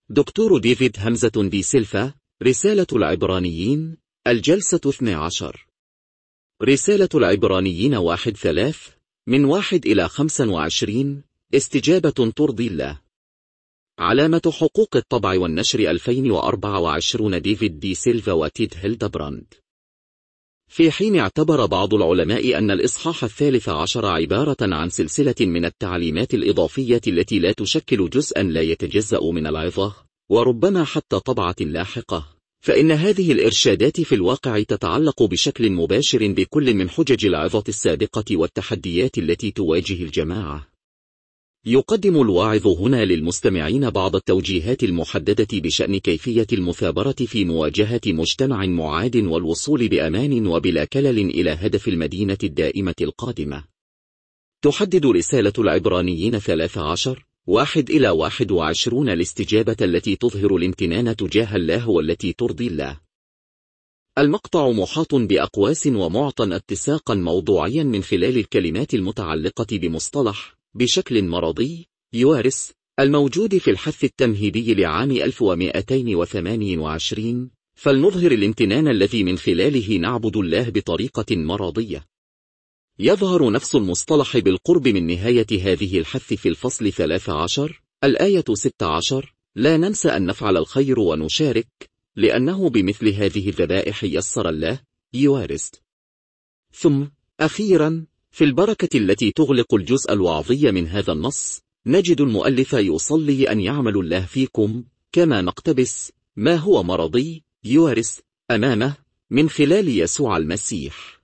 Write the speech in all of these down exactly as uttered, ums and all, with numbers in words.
دكتور ديفيد همزة دي سيلفا. رسالة العبرانيين، الجلسة اثنى عشر. رسالة العبرانيين واحد ثلاث من واحد إلى خمس وعشرين. استجابة ترضي الله. علامة حقوق الطبع والنشر ألفين وأربعة وعشرين. ديفيد دي سيلفا وتيد هيلدبراند. في حين اعتبر بعض العلماء أن الإصحاح الثالث عشر عبارة عن سلسلة من التعليمات الإضافية التي لا تشكل جزءا لا يتجزأ من العظة، وربما حتى طبعة لاحقة، فإن هذه الإرشادات في الواقع تتعلق بشكل مباشر بكل من حجج العظة السابقة والتحديات التي تواجه الجماعة. يقدم الواعظ هنا للمستمعين بعض التوجيهات المحددة بشأن كيفية المثابرة في مواجهة مجتمع معاد والوصول بأمان وبلا كلل إلى هدف المدينة الدائمة القادمة. تحدد رسالة العبرانيين ثلاث عشر واحد إلى واحد وعشرون الاستجابة التي تظهر الامتنان تجاه الله والتي ترضي الله. المقطع محاط بأقواس ومعطى اتساقا موضوعيا من خلال الكلمات المتعلقة بمصطلح بشكل مرضي يوارث الموجود في الحث التمهيدي لعام ألف ومئتين وثمانية وعشرين. فلنظهر الامتنان الذي من خلاله نعبد الله بطريقة مرضية. يظهر نفس المصطلح بالقرب من نهاية هذه الحث في الفصل ثلاث عشر الآية ستة عشر. لا ننسى أن نفعل الخير ونشارك، لأنه بمثل هذه الذبائح يسر الله يوارث. ثم أخيرا في البركة التي تغلق الجزء الوعظي من هذا النص، نجد المؤلف يصلي أن يعمل الله فيكم كما نقتبس ما هو مرضي يوارث أمامه من خلال يسوع المسيح.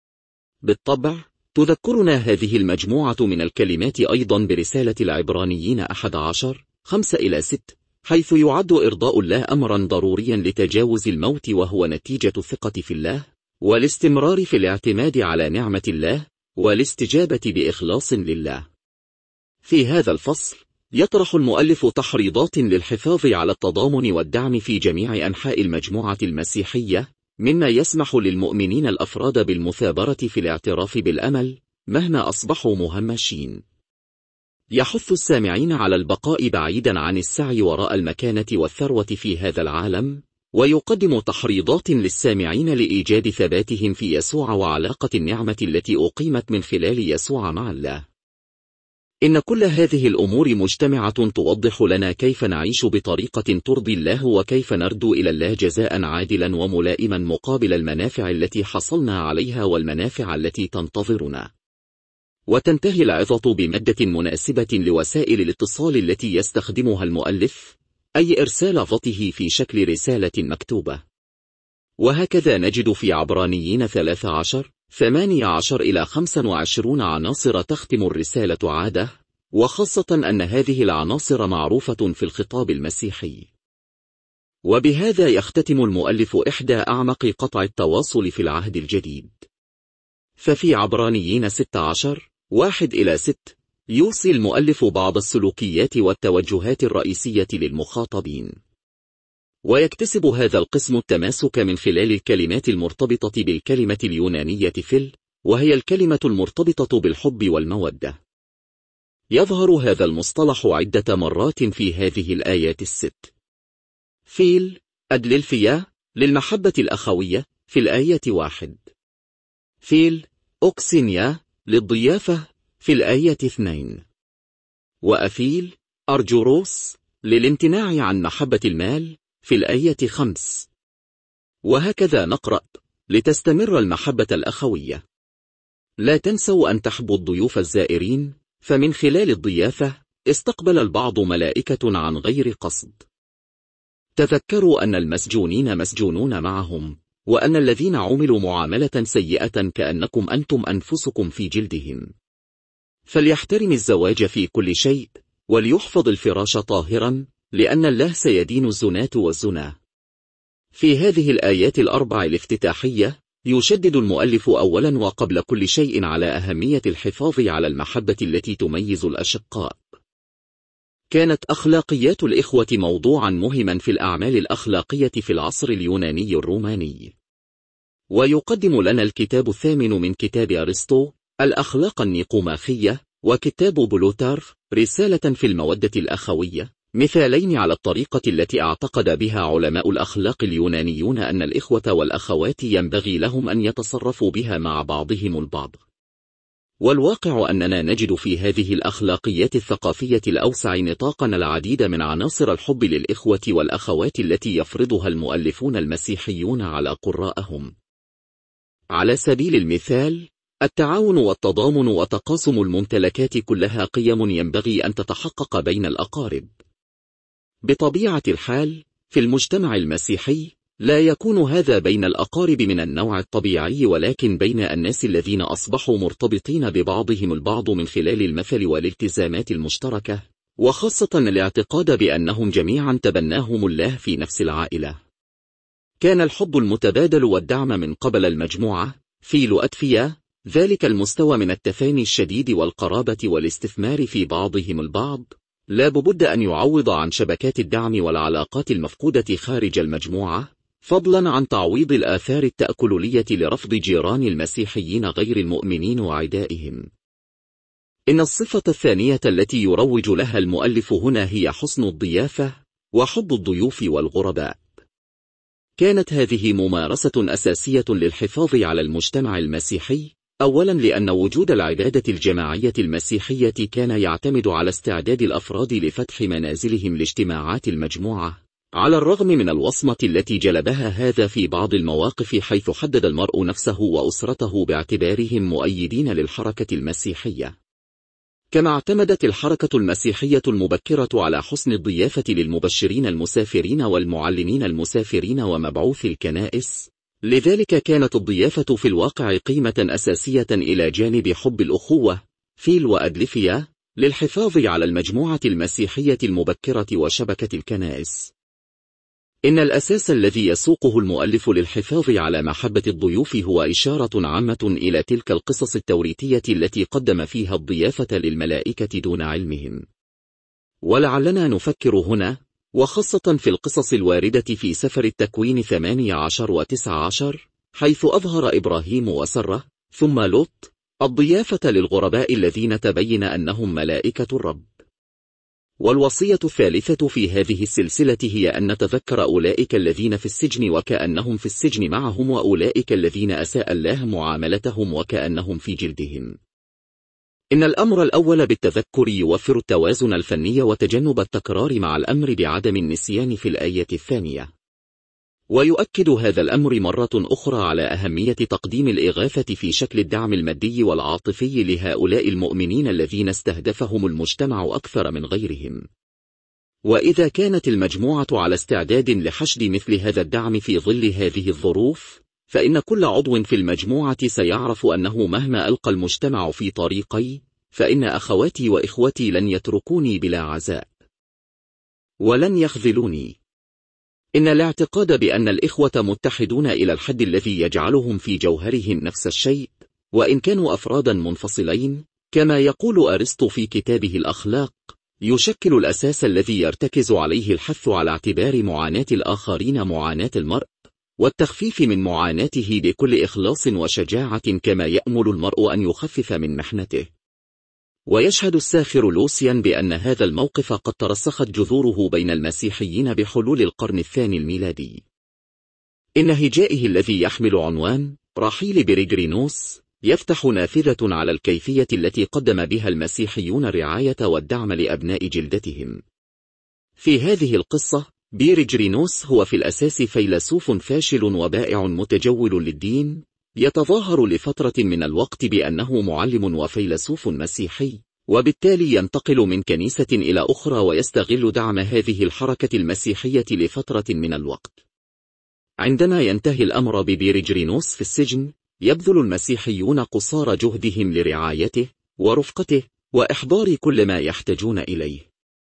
بالطبع تذكرنا هذه المجموعة من الكلمات أيضا برسالة العبرانيين أحد عشر خمسة إلى ستة، حيث يعد إرضاء الله أمرا ضروريا لتجاوز الموت، وهو نتيجة الثقة في الله والاستمرار في الاعتماد على نعمة الله والاستجابة بإخلاص لله. في هذا الفصل يطرح المؤلف تحريضات للحفاظ على التضامن والدعم في جميع أنحاء المجموعة المسيحية، مما يسمح للمؤمنين الأفراد بالمثابرة في الاعتراف بالأمل مهما أصبحوا مهمشين. يحث السامعين على البقاء بعيدا عن السعي وراء المكانة والثروة في هذا العالم، ويقدم تحريضات للسامعين لإيجاد ثباتهم في يسوع وعلاقة النعمة التي أقيمت من خلال يسوع مع الله. إن كل هذه الأمور مجتمعة توضح لنا كيف نعيش بطريقة ترضي الله، وكيف نردو إلى الله جزاء عادلا وملائما مقابل المنافع التي حصلنا عليها والمنافع التي تنتظرنا. وتنتهي العظة بمادة مناسبة لوسائل الاتصال التي يستخدمها المؤلف، أي إرسال عظته في شكل رسالة مكتوبة. وهكذا نجد في عبرانيين ثلاث عشر ثمانية عشر إلى خمس وعشرين عناصر تختم الرسالة عادة، وخاصة أن هذه العناصر معروفة في الخطاب المسيحي. وبهذا يختتم المؤلف إحدى أعمق قطع التواصل في العهد الجديد. ففي عبرانيين ستة عشر واحد إلى ستة يوصي المؤلف بعض السلوكيات والتوجهات الرئيسية للمخاطبين. ويكتسب هذا القسم التماسك من خلال الكلمات المرتبطة بالكلمة اليونانية فيل، وهي الكلمة المرتبطة بالحب والمودة. يظهر هذا المصطلح عدة مرات في هذه الآيات الست. فيل أدللفيا للمحبة الأخوية في الآية واحد. فيل أوكسينيا للضيافة في الآية اثنين. وأفيل أرجوروس للامتناع عن محبة المال في الآية خمس. وهكذا نقرأ: لتستمر المحبة الأخوية. لا تنسوا أن تحبوا الضيوف الزائرين، فمن خلال الضيافة استقبل البعض ملائكة عن غير قصد. تذكروا أن المسجونين مسجونون معهم، وأن الذين عملوا معاملة سيئة كأنكم أنتم أنفسكم في جلدهم. فليحترم الزواج في كل شيء، وليحفظ الفراش طاهرا، لأن الله سيدين الزناة والزنا. في هذه الآيات الأربع الافتتاحية يشدد المؤلف أولا وقبل كل شيء على أهمية الحفاظ على المحبة التي تميز الأشقاء. كانت أخلاقيات الإخوة موضوعا مهما في الأعمال الأخلاقية في العصر اليوناني الروماني. ويقدم لنا الكتاب الثامن من كتاب أرسطو الأخلاق النيقوماخية وكتاب بلوتارف رسالة في المودة الأخوية، مثالين على الطريقة التي اعتقد بها علماء الأخلاق اليونانيون أن الإخوة والأخوات ينبغي لهم أن يتصرفوا بها مع بعضهم البعض. والواقع أننا نجد في هذه الأخلاقيات الثقافية الأوسع نطاقا العديد من عناصر الحب للإخوة والأخوات التي يفرضها المؤلفون المسيحيون على قراءهم. على سبيل المثال، التعاون والتضامن وتقاسم الممتلكات كلها قيم ينبغي أن تتحقق بين الأقارب. بطبيعة الحال، في المجتمع المسيحي، لا يكون هذا بين الأقارب من النوع الطبيعي، ولكن بين الناس الذين أصبحوا مرتبطين ببعضهم البعض من خلال المثل والالتزامات المشتركة، وخاصة الاعتقاد بأنهم جميعا تبناهم الله في نفس العائلة. كان الحب المتبادل والدعم من قبل المجموعة فيلو أدفيا ذلك المستوى من التفاني الشديد والقرابة والاستثمار في بعضهم البعض، لا بد أن يعوض عن شبكات الدعم والعلاقات المفقودة خارج المجموعة، فضلا عن تعويض الآثار التأكلية لرفض جيران المسيحيين غير المؤمنين وعدائهم. إن الصفة الثانية التي يروج لها المؤلف هنا هي حسن الضيافة وحب الضيوف والغرباء. كانت هذه ممارسة أساسية للحفاظ على المجتمع المسيحي، أولا لأن وجود العبادة الجماعية المسيحية كان يعتمد على استعداد الأفراد لفتح منازلهم لاجتماعات المجموعة، على الرغم من الوصمة التي جلبها هذا في بعض المواقف، حيث حدد المرء نفسه وأسرته باعتبارهم مؤيدين للحركة المسيحية. كما اعتمدت الحركة المسيحية المبكرة على حسن الضيافة للمبشرين المسافرين والمعلمين المسافرين ومبعوث الكنائس، لذلك كانت الضيافة في الواقع قيمة أساسية إلى جانب حب الأخوة فيل وأدلفيا للحفاظ على المجموعة المسيحية المبكرة وشبكة الكنائس. إن الأساس الذي يسوقه المؤلف للحفاظ على محبة الضيوف هو إشارة عامة إلى تلك القصص التوريثية التي قدم فيها الضيافة للملائكة دون علمهم. ولعلنا نفكر هنا، وخاصة في القصص الواردة في سفر التكوين ثمانية عشر وتسعة عشر، حيث أظهر إبراهيم وسرة ثم لوط الضيافة للغرباء الذين تبين أنهم ملائكة الرب. والوصية الثالثة في هذه السلسلة هي أن نتذكر أولئك الذين في السجن وكأنهم في السجن معهم، وأولئك الذين أساء الله معاملتهم وكأنهم في جلدهم. إن الأمر الأول بالتذكر يوفر التوازن الفني وتجنب التكرار مع الأمر بعدم النسيان في الآية الثانية. ويؤكد هذا الأمر مرة أخرى على أهمية تقديم الإغاثة في شكل الدعم المادي والعاطفي لهؤلاء المؤمنين الذين استهدفهم المجتمع أكثر من غيرهم. وإذا كانت المجموعة على استعداد لحشد مثل هذا الدعم في ظل هذه الظروف، فإن كل عضو في المجموعة سيعرف أنه مهما ألقى المجتمع في طريقي، فإن أخواتي وإخوتي لن يتركوني بلا عزاء ولن يخذلوني. إن الاعتقاد بأن الإخوة متحدون إلى الحد الذي يجعلهم في جوهرهم نفس الشيء، وإن كانوا أفرادا منفصلين كما يقول أرسطو في كتابه الأخلاق، يشكل الأساس الذي يرتكز عليه الحث على اعتبار معاناة الآخرين معاناة المرء، والتخفيف من معاناته بكل إخلاص وشجاعة، كما يأمل المرء أن يخفف من محنته. ويشهد الساخر لوسيان بأن هذا الموقف قد ترسخت جذوره بين المسيحيين بحلول القرن الثاني الميلادي. إن هجائه الذي يحمل عنوان رحيل بيريجرينوس يفتح نافذة على الكيفية التي قدم بها المسيحيون الرعاية والدعم لأبناء جلدتهم. في هذه القصة، بيريجرينوس هو في الأساس فيلسوف فاشل وبائع متجول للدين، يتظاهر لفترة من الوقت بأنه معلم وفيلسوف مسيحي، وبالتالي ينتقل من كنيسة إلى أخرى ويستغل دعم هذه الحركة المسيحية لفترة من الوقت. عندما ينتهي الأمر ببيريجرينوس في السجن، يبذل المسيحيون قصارى جهدهم لرعايته ورفقته وإحضار كل ما يحتاجون إليه.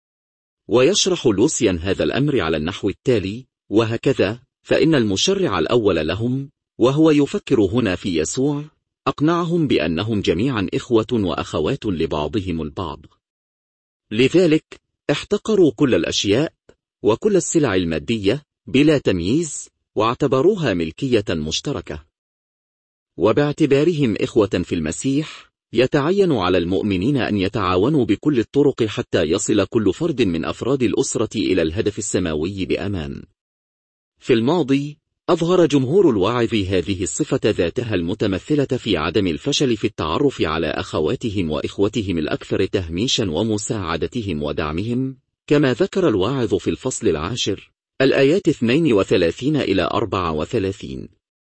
ويشرح لوسيان هذا الأمر على النحو التالي: وهكذا فإن المشرع الأول لهم، وهو يفكر هنا في يسوع، أقنعهم بأنهم جميعا إخوة وأخوات لبعضهم البعض. لذلك احتقروا كل الأشياء وكل السلع المادية بلا تمييز، واعتبروها ملكية مشتركة. وباعتبارهم إخوة في المسيح، يتعين على المؤمنين أن يتعاونوا بكل الطرق حتى يصل كل فرد من أفراد الأسرة إلى الهدف السماوي بأمان. في الماضي، أظهر جمهور الواعظ هذه الصفة ذاتها المتمثلة في عدم الفشل في التعرف على أخواتهم وإخوتهم الأكثر تهميشا ومساعدتهم ودعمهم، كما ذكر الواعظ في الفصل العاشر الآيات اثنين وثلاثين إلى أربعة وثلاثين.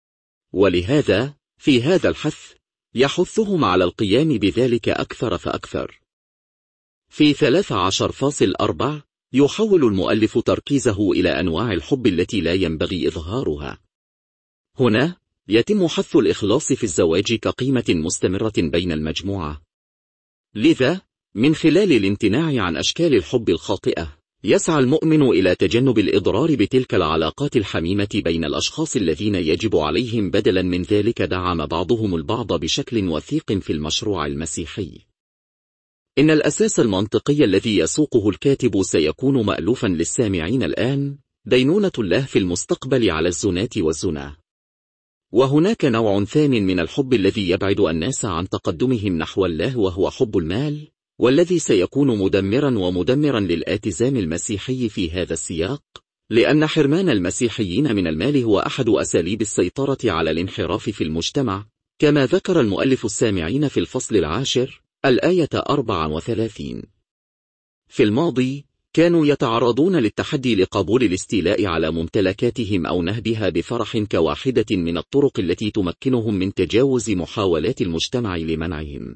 ولهذا في هذا الحث يحثهم على القيام بذلك أكثر فأكثر. في ثلاثة عشر فاصل أربعة يحول المؤلف تركيزه إلى أنواع الحب التي لا ينبغي إظهارها. هنا يتم حث الإخلاص في الزواج كقيمة مستمرة بين المجموعة. لذا من خلال الامتناع عن أشكال الحب الخاطئة، يسعى المؤمن إلى تجنب الإضرار بتلك العلاقات الحميمة بين الأشخاص الذين يجب عليهم بدلا من ذلك دعم بعضهم البعض بشكل وثيق في المشروع المسيحي. إن الأساس المنطقي الذي يسوقه الكاتب سيكون مألوفا للسامعين الآن، دينونة الله في المستقبل على الزناة والزنا. وهناك نوع ثان من الحب الذي يبعد الناس عن تقدمهم نحو الله، وهو حب المال، والذي سيكون مدمرا ومدمرا للآتزام المسيحي في هذا السياق، لأن حرمان المسيحيين من المال هو أحد أساليب السيطرة على الانحراف في المجتمع، كما ذكر المؤلف السامعين في الفصل العاشر الآية أربعة وثلاثين. في الماضي كانوا يتعرضون للتحدي لقبول الاستيلاء على ممتلكاتهم أو نهبها بفرح كواحدة من الطرق التي تمكنهم من تجاوز محاولات المجتمع لمنعهم.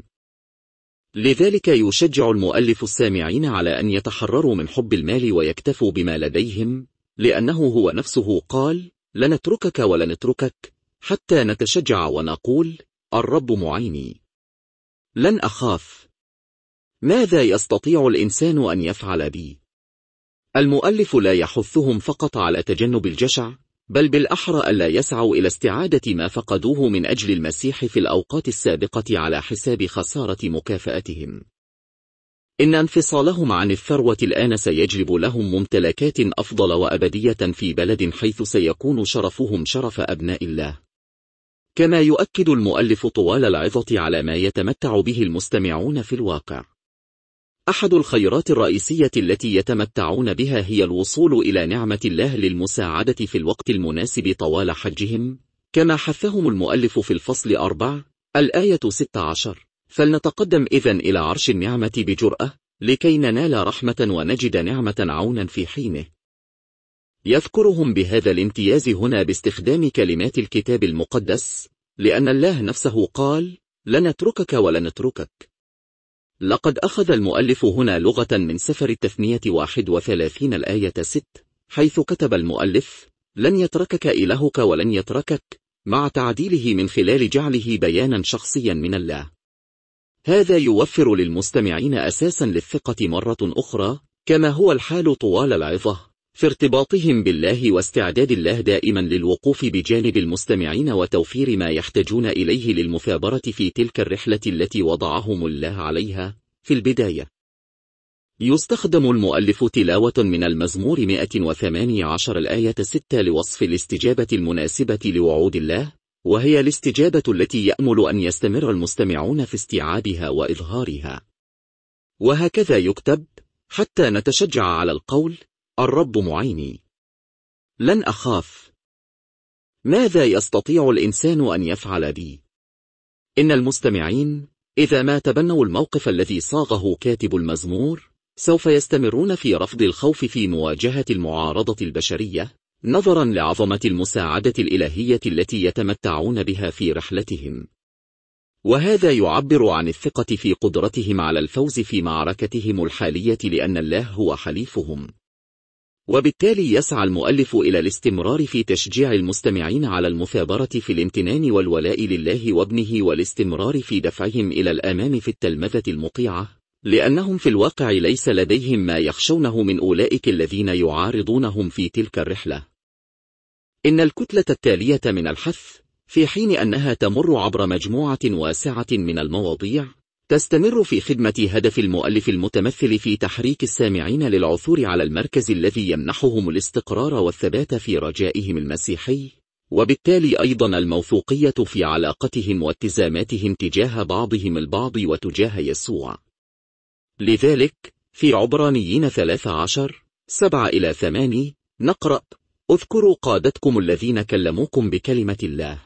لذلك يشجع المؤلف السامعين على أن يتحرروا من حب المال ويكتفوا بما لديهم، لأنه هو نفسه قال: لنتركك ولنتركك حتى نتشجع ونقول الرب معيني. لن أخاف. ماذا يستطيع الإنسان أن يفعل بي؟ المؤلف لا يحثهم فقط على تجنب الجشع، بل بالأحرى ألا يسعوا إلى استعادة ما فقدوه من أجل المسيح في الأوقات السابقة على حساب خسارة مكافأتهم. إن انفصالهم عن الثروة الآن سيجلب لهم ممتلكات أفضل وأبدية في بلد حيث سيكون شرفهم شرف أبناء الله. كما يؤكد المؤلف طوال العظة على ما يتمتع به المستمعون في الواقع. أحد الخيرات الرئيسية التي يتمتعون بها هي الوصول إلى نعمة الله للمساعدة في الوقت المناسب طوال حجهم، كما حثهم المؤلف في الفصل أربعة الآية ستة عشر: فلنتقدم إذن إلى عرش النعمة بجرأة لكي ننال رحمة ونجد نعمة عونا في حينه. يذكرهم بهذا الامتياز هنا باستخدام كلمات الكتاب المقدس، لأن الله نفسه قال: لنتركك ولنتركك. لقد أخذ المؤلف هنا لغة من سفر التثنية واحد وثلاثين الآية ستة، حيث كتب المؤلف: لن يتركك إلهك ولن يتركك، مع تعديله من خلال جعله بيانا شخصيا من الله. هذا يوفر للمستمعين أساسا للثقة مرة أخرى، كما هو الحال طوال العظة، في ارتباطهم بالله واستعداد الله دائما للوقوف بجانب المستمعين وتوفير ما يحتاجون إليه للمثابرة في تلك الرحلة التي وضعهم الله عليها. في البداية يستخدم المؤلف تلاوة من المزمور مئة وثمانية عشر الآية ستة لوصف الاستجابة المناسبة لوعود الله، وهي الاستجابة التي يأمل أن يستمر المستمعون في استيعابها وإظهارها. وهكذا يكتب: حتى نتشجع على القول الرب معيني. لن أخاف. ماذا يستطيع الإنسان أن يفعل بي؟ إن المستمعين إذا ما تبنوا الموقف الذي صاغه كاتب المزمور، سوف يستمرون في رفض الخوف في مواجهة المعارضة البشرية، نظرا لعظمة المساعدة الإلهية التي يتمتعون بها في رحلتهم. وهذا يعبر عن الثقة في قدرتهم على الفوز في معركتهم الحالية، لأن الله هو حليفهم. وبالتالي يسعى المؤلف إلى الاستمرار في تشجيع المستمعين على المثابرة في الامتنان والولاء لله وابنه، والاستمرار في دفعهم إلى الأمام في التلمذة المطيعة، لأنهم في الواقع ليس لديهم ما يخشونه من أولئك الذين يعارضونهم في تلك الرحلة. إن الكتلة التالية من الحث، في حين أنها تمر عبر مجموعة واسعة من المواضيع، تستمر في خدمة هدف المؤلف المتمثل في تحريك السامعين للعثور على المركز الذي يمنحهم الاستقرار والثبات في رجائهم المسيحي، وبالتالي أيضا الموثوقية في علاقتهم والتزاماتهم تجاه بعضهم البعض وتجاه يسوع. لذلك في عبرانيين ثلاثة عشر سبعة إلى ثمانية نقرأ: اذكروا قادتكم الذين كلموكم بكلمة الله،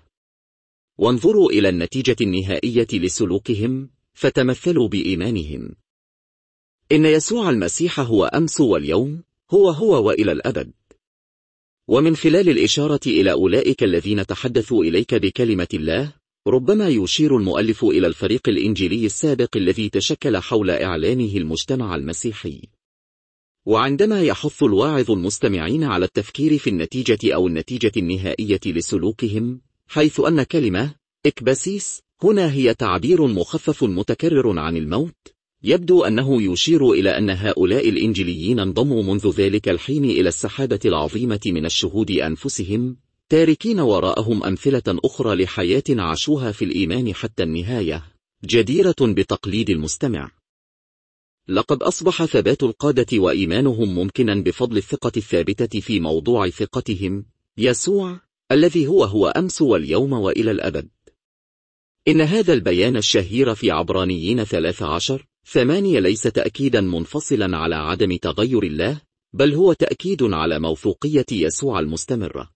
وانظروا إلى النتيجة النهائية لسلوكهم، فتمثلوا بإيمانهم. إن يسوع المسيح هو أمس واليوم، هو هو وإلى الأبد. ومن خلال الإشارة إلى أولئك الذين تحدثوا إليك بكلمة الله، ربما يشير المؤلف إلى الفريق الإنجيلي السابق الذي تشكل حول إعلانه المجتمع المسيحي. وعندما يحث الواعظ المستمعين على التفكير في النتيجة أو النتيجة النهائية لسلوكهم، حيث أن كلمة إكباسيس هنا هي تعبير مخفف متكرر عن الموت، يبدو أنه يشير إلى أن هؤلاء الإنجيليين انضموا منذ ذلك الحين إلى السحابة العظيمة من الشهود أنفسهم، تاركين وراءهم أمثلة أخرى لحياة عاشوها في الإيمان حتى النهاية، جديرة بتقليد المستمع. لقد أصبح ثبات القادة وإيمانهم ممكنا بفضل الثقة الثابتة في موضوع ثقتهم، يسوع الذي هو هو أمس واليوم وإلى الأبد. إن هذا البيان الشهير في عبرانيين ثلاثة عشر ثمانية ليس تأكيدا منفصلا على عدم تغير الله، بل هو تأكيد على موثوقية يسوع المستمرة.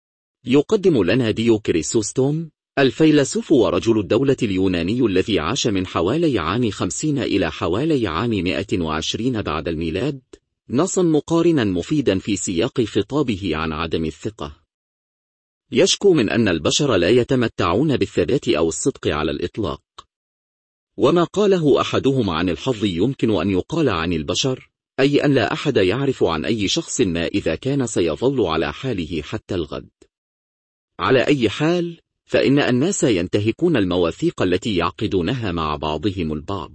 يقدم لنا ديو كريسوستوم الفيلسوف ورجل الدولة اليوناني الذي عاش من حوالي عام خمسين إلى حوالي عام مئة وعشرين بعد الميلاد نصا مقارنا مفيدا في سياق خطابه عن عدم الثقة. يشكو من أن البشر لا يتمتعون بالثبات أو الصدق على الإطلاق. وما قاله أحدهم عن الحظ يمكن أن يقال عن البشر، أي أن لا أحد يعرف عن أي شخص ما إذا كان سيظل على حاله حتى الغد. على أي حال، فإن الناس ينتهكون المواثيق التي يعقدونها مع بعضهم البعض.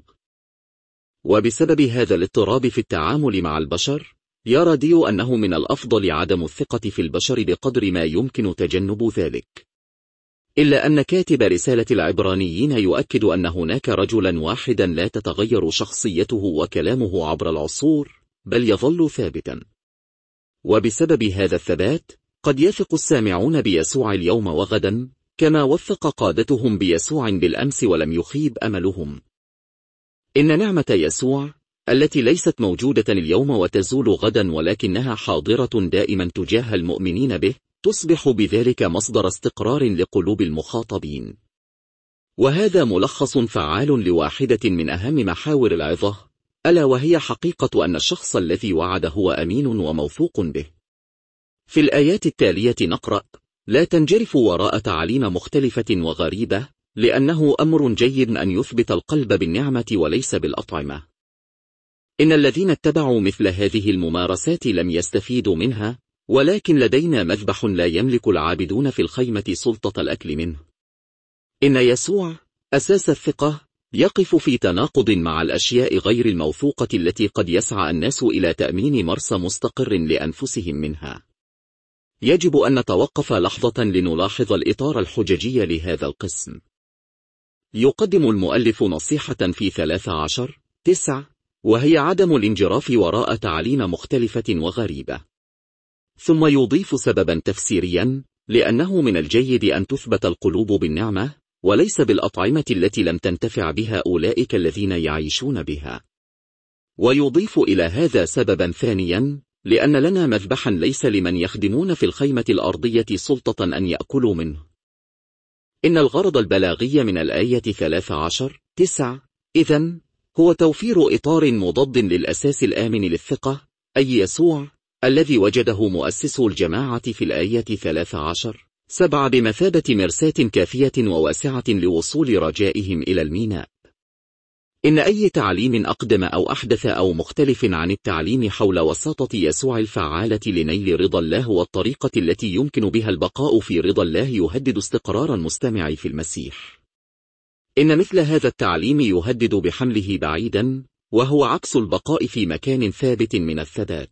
وبسبب هذا الاضطراب في التعامل مع البشر، يرى ديو أنه من الأفضل عدم الثقة في البشر بقدر ما يمكن تجنب ذلك. إلا أن كاتب رسالة العبرانيين يؤكد أن هناك رجلا واحدا لا تتغير شخصيته وكلامه عبر العصور، بل يظل ثابتا. وبسبب هذا الثبات، قد يثق السامعون بيسوع اليوم وغدا، كما وثق قادتهم بيسوع بالأمس ولم يخيب أملهم. إن نعمة يسوع التي ليست موجودة اليوم وتزول غدا ولكنها حاضرة دائما تجاه المؤمنين به، تصبح بذلك مصدر استقرار لقلوب المخاطبين. وهذا ملخص فعال لواحدة من أهم محاور العظة، ألا وهي حقيقة أن الشخص الذي وعد هو أمين وموثوق به. في الآيات التالية نقرأ: لا تنجرفوا وراء تعاليم مختلفة وغريبة، لأنه أمر جيد أن يثبت القلب بالنعمة وليس بالأطعمة. إن الذين اتبعوا مثل هذه الممارسات لم يستفيدوا منها، ولكن لدينا مذبح لا يملك العابدون في الخيمة سلطة الأكل منه. إن يسوع أساس الثقة يقف في تناقض مع الأشياء غير الموثوقة التي قد يسعى الناس إلى تأمين مرسى مستقر لأنفسهم منها. يجب أن نتوقف لحظة لنلاحظ الإطار الحججي لهذا القسم. يقدم المؤلف نصيحة في ثلاثة عشر تسعة، وهي عدم الانجراف وراء تعاليم مختلفة وغريبة. ثم يضيف سببا تفسيريا: لأنه من الجيد أن تثبت القلوب بالنعمة وليس بالأطعمة التي لم تنتفع بها أولئك الذين يعيشون بها. ويضيف إلى هذا سببا ثانيا: لأن لنا مذبحا ليس لمن يخدمون في الخيمة الأرضية سلطة أن يأكلوا منه. إن الغرض البلاغي من الآية ثلاثة عشر تسعة إذن هو توفير إطار مضاد للأساس الآمن للثقة، أي يسوع الذي وجده مؤسسو الجماعة في الآية ثلاثة عشر سبعة بمثابة مرساة كافية وواسعة لوصول رجائهم إلى الميناء. إن أي تعليم أقدم أو أحدث أو مختلف عن التعليم حول وساطة يسوع الفعالة لنيل رضا الله والطريقة التي يمكن بها البقاء في رضا الله يهدد استقرار المستمع في المسيح. إن مثل هذا التعليم يهدد بحمله بعيدا، وهو عكس البقاء في مكان ثابت من الثبات.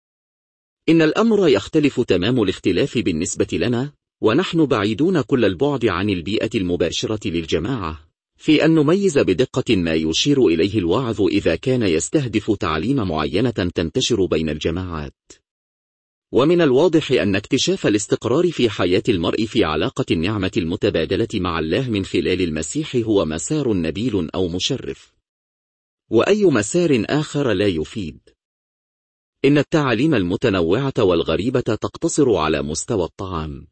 إن الأمر يختلف تمام الاختلاف بالنسبة لنا، ونحن بعيدون كل البعد عن البيئة المباشرة للجماعة، في أن نميز بدقة ما يشير إليه الواعظ إذا كان يستهدف تعليم معينة تنتشر بين الجماعات. ومن الواضح أن اكتشاف الاستقرار في حياة المرء في علاقة النعمة المتبادلة مع الله من خلال المسيح هو مسار نبيل أو مشرف، وأي مسار آخر لا يفيد. إن التعاليم المتنوعة والغريبة تقتصر على مستوى الطعام،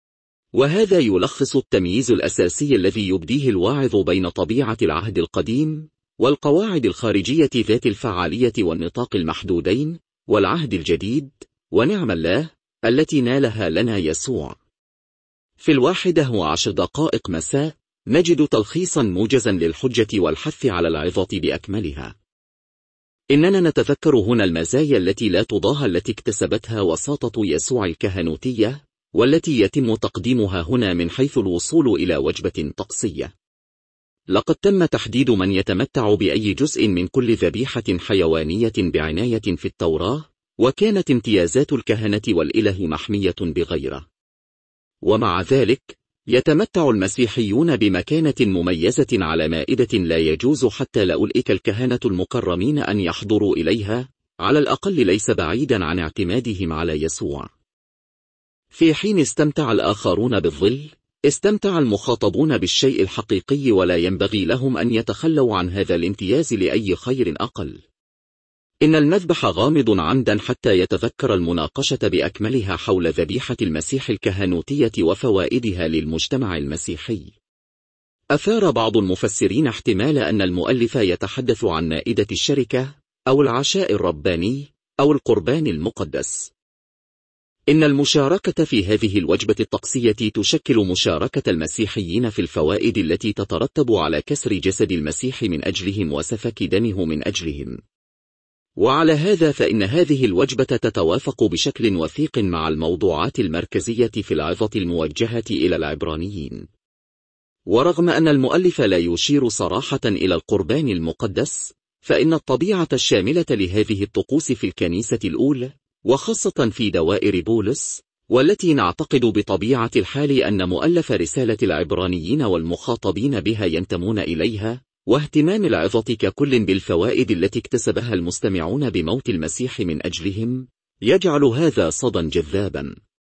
وهذا يلخص التمييز الأساسي الذي يبديه الواعظ بين طبيعة العهد القديم والقواعد الخارجية ذات الفعالية والنطاق المحدودين والعهد الجديد ونعم الله التي نالها لنا يسوع. في الواحدة وعشر دقائق مساء نجد تلخيصا موجزا للحجة والحث على العظة بأكملها. إننا نتذكر هنا المزايا التي لا تضاهى التي اكتسبتها وساطة يسوع الكهنوتية، والتي يتم تقديمها هنا من حيث الوصول إلى وجبة طقسية. لقد تم تحديد من يتمتع بأي جزء من كل ذبيحة حيوانية بعناية في التوراة، وكانت امتيازات الكهنة والإله محمية بغيره. ومع ذلك يتمتع المسيحيون بمكانة مميزة على مائدة لا يجوز حتى لأولئك الكهنة المكرمين أن يحضروا إليها، على الأقل ليس بعيدا عن اعتمادهم على يسوع. في حين استمتع الآخرون بالظل، استمتع المخاطبون بالشيء الحقيقي، ولا ينبغي لهم أن يتخلوا عن هذا الامتياز لأي خير أقل. إن المذبح غامض عمدا حتى يتذكر المناقشة بأكملها حول ذبيحة المسيح الكهنوتية وفوائدها للمجتمع المسيحي. أثار بعض المفسرين احتمال أن المؤلف يتحدث عن مائدة الشركة أو العشاء الرباني أو القربان المقدس. إن المشاركة في هذه الوجبة الطقسية تشكل مشاركة المسيحيين في الفوائد التي تترتب على كسر جسد المسيح من أجلهم وسفك دمه من أجلهم. وعلى هذا فإن هذه الوجبة تتوافق بشكل وثيق مع الموضوعات المركزية في العظة الموجهة إلى العبرانيين. ورغم أن المؤلف لا يشير صراحة إلى القربان المقدس، فإن الطبيعة الشاملة لهذه الطقوس في الكنيسة الأولى، وخاصة في دوائر بولس، والتي نعتقد بطبيعة الحال أن مؤلف رسالة العبرانيين والمخاطبين بها ينتمون إليها، واهتمام العظة ككل بالفوائد التي اكتسبها المستمعون بموت المسيح من أجلهم، يجعل هذا صدى جذابا.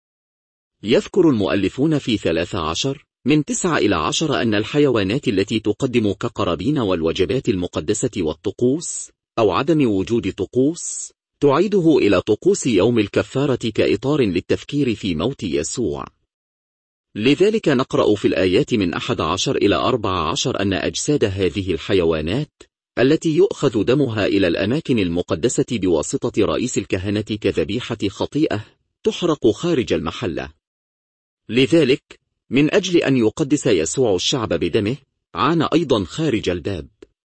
يذكر المؤلفون في ثلاث عشر من تسعة إلى عشر أن الحيوانات التي تقدم كقرابين والوجبات المقدسة والطقوس أو عدم وجود طقوس تعيده إلى طقوس يوم الكفارة كإطار للتفكير في موت يسوع. لذلك نقرأ في الآيات من أحد عشر إلى أربع عشر أن أجساد هذه الحيوانات التي يؤخذ دمها إلى الأماكن المقدسة بواسطة رئيس الكهنة كذبيحة خطيئة تحرق خارج المحلة. لذلك من أجل أن يقدس يسوع الشعب بدمه عانى أيضا خارج الباب.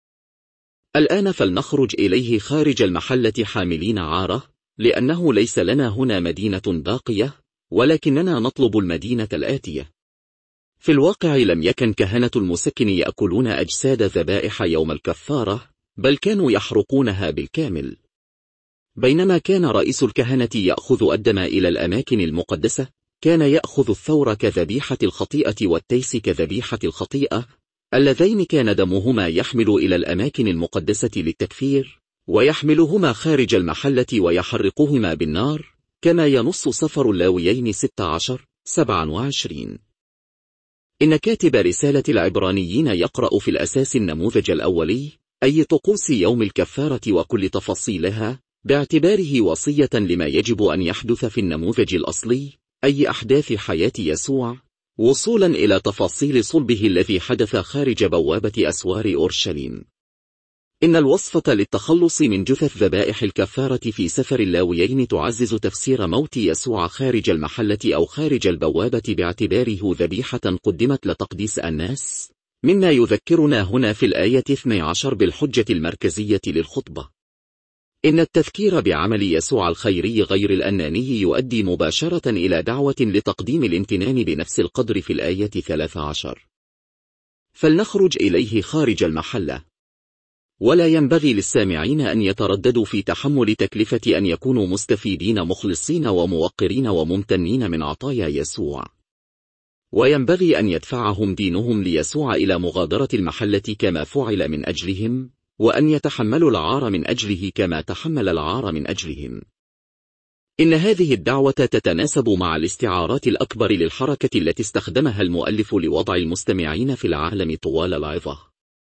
الآن فلنخرج إليه خارج المحلة حاملين عارة، لأنه ليس لنا هنا مدينة باقية، ولكننا نطلب المدينة الآتية. في الواقع لم يكن كهنة المسكن يأكلون أجساد ذبائح يوم الكفارة، بل كانوا يحرقونها بالكامل. بينما كان رئيس الكهنة يأخذ الدم إلى الأماكن المقدسة، كان يأخذ الثور كذبيحة الخطيئة والتيس كذبيحة الخطيئة، اللذين كان دمهما يحمل إلى الأماكن المقدسة للتكفير، ويحملهما خارج المحلة ويحرقهما بالنار، كما ينص سفر اللاويين ستة عشر سبعة وعشرين. إن كاتب رسالة العبرانيين يقرأ في الأساس النموذج الأولي، أي طقوس يوم الكفارة وكل تفاصيلها، باعتباره وصية لما يجب أن يحدث في النموذج الأصلي، أي أحداث حياة يسوع، وصولا إلى تفاصيل صلبه الذي حدث خارج بوابة أسوار أورشليم. إن الوصفة للتخلص من جثث ذبائح الكفارة في سفر اللاويين تعزز تفسير موت يسوع خارج المحلة أو خارج البوابة باعتباره ذبيحة قدمت لتقديس الناس، مما يذكرنا هنا في الآية اثنتي عشرة بالحجة المركزية للخطبة. إن التذكير بعمل يسوع الخيري غير الأناني يؤدي مباشرة إلى دعوة لتقديم الامتنان بنفس القدر في الآية ثلاث عشر. فلنخرج إليه خارج المحلة. ولا ينبغي للسامعين أن يترددوا في تحمل تكلفة أن يكونوا مستفيدين مخلصين وموقرين وممتنين من عطايا يسوع. وينبغي أن يدفعهم دينهم ليسوع إلى مغادرة المحلة كما فعل من أجلهم، وأن يتحملوا العار من أجله كما تحمل العار من أجلهم. إن هذه الدعوة تتناسب مع الاستعارات الأكبر للحركة التي استخدمها المؤلف لوضع المستمعين في العالم طوال العظة.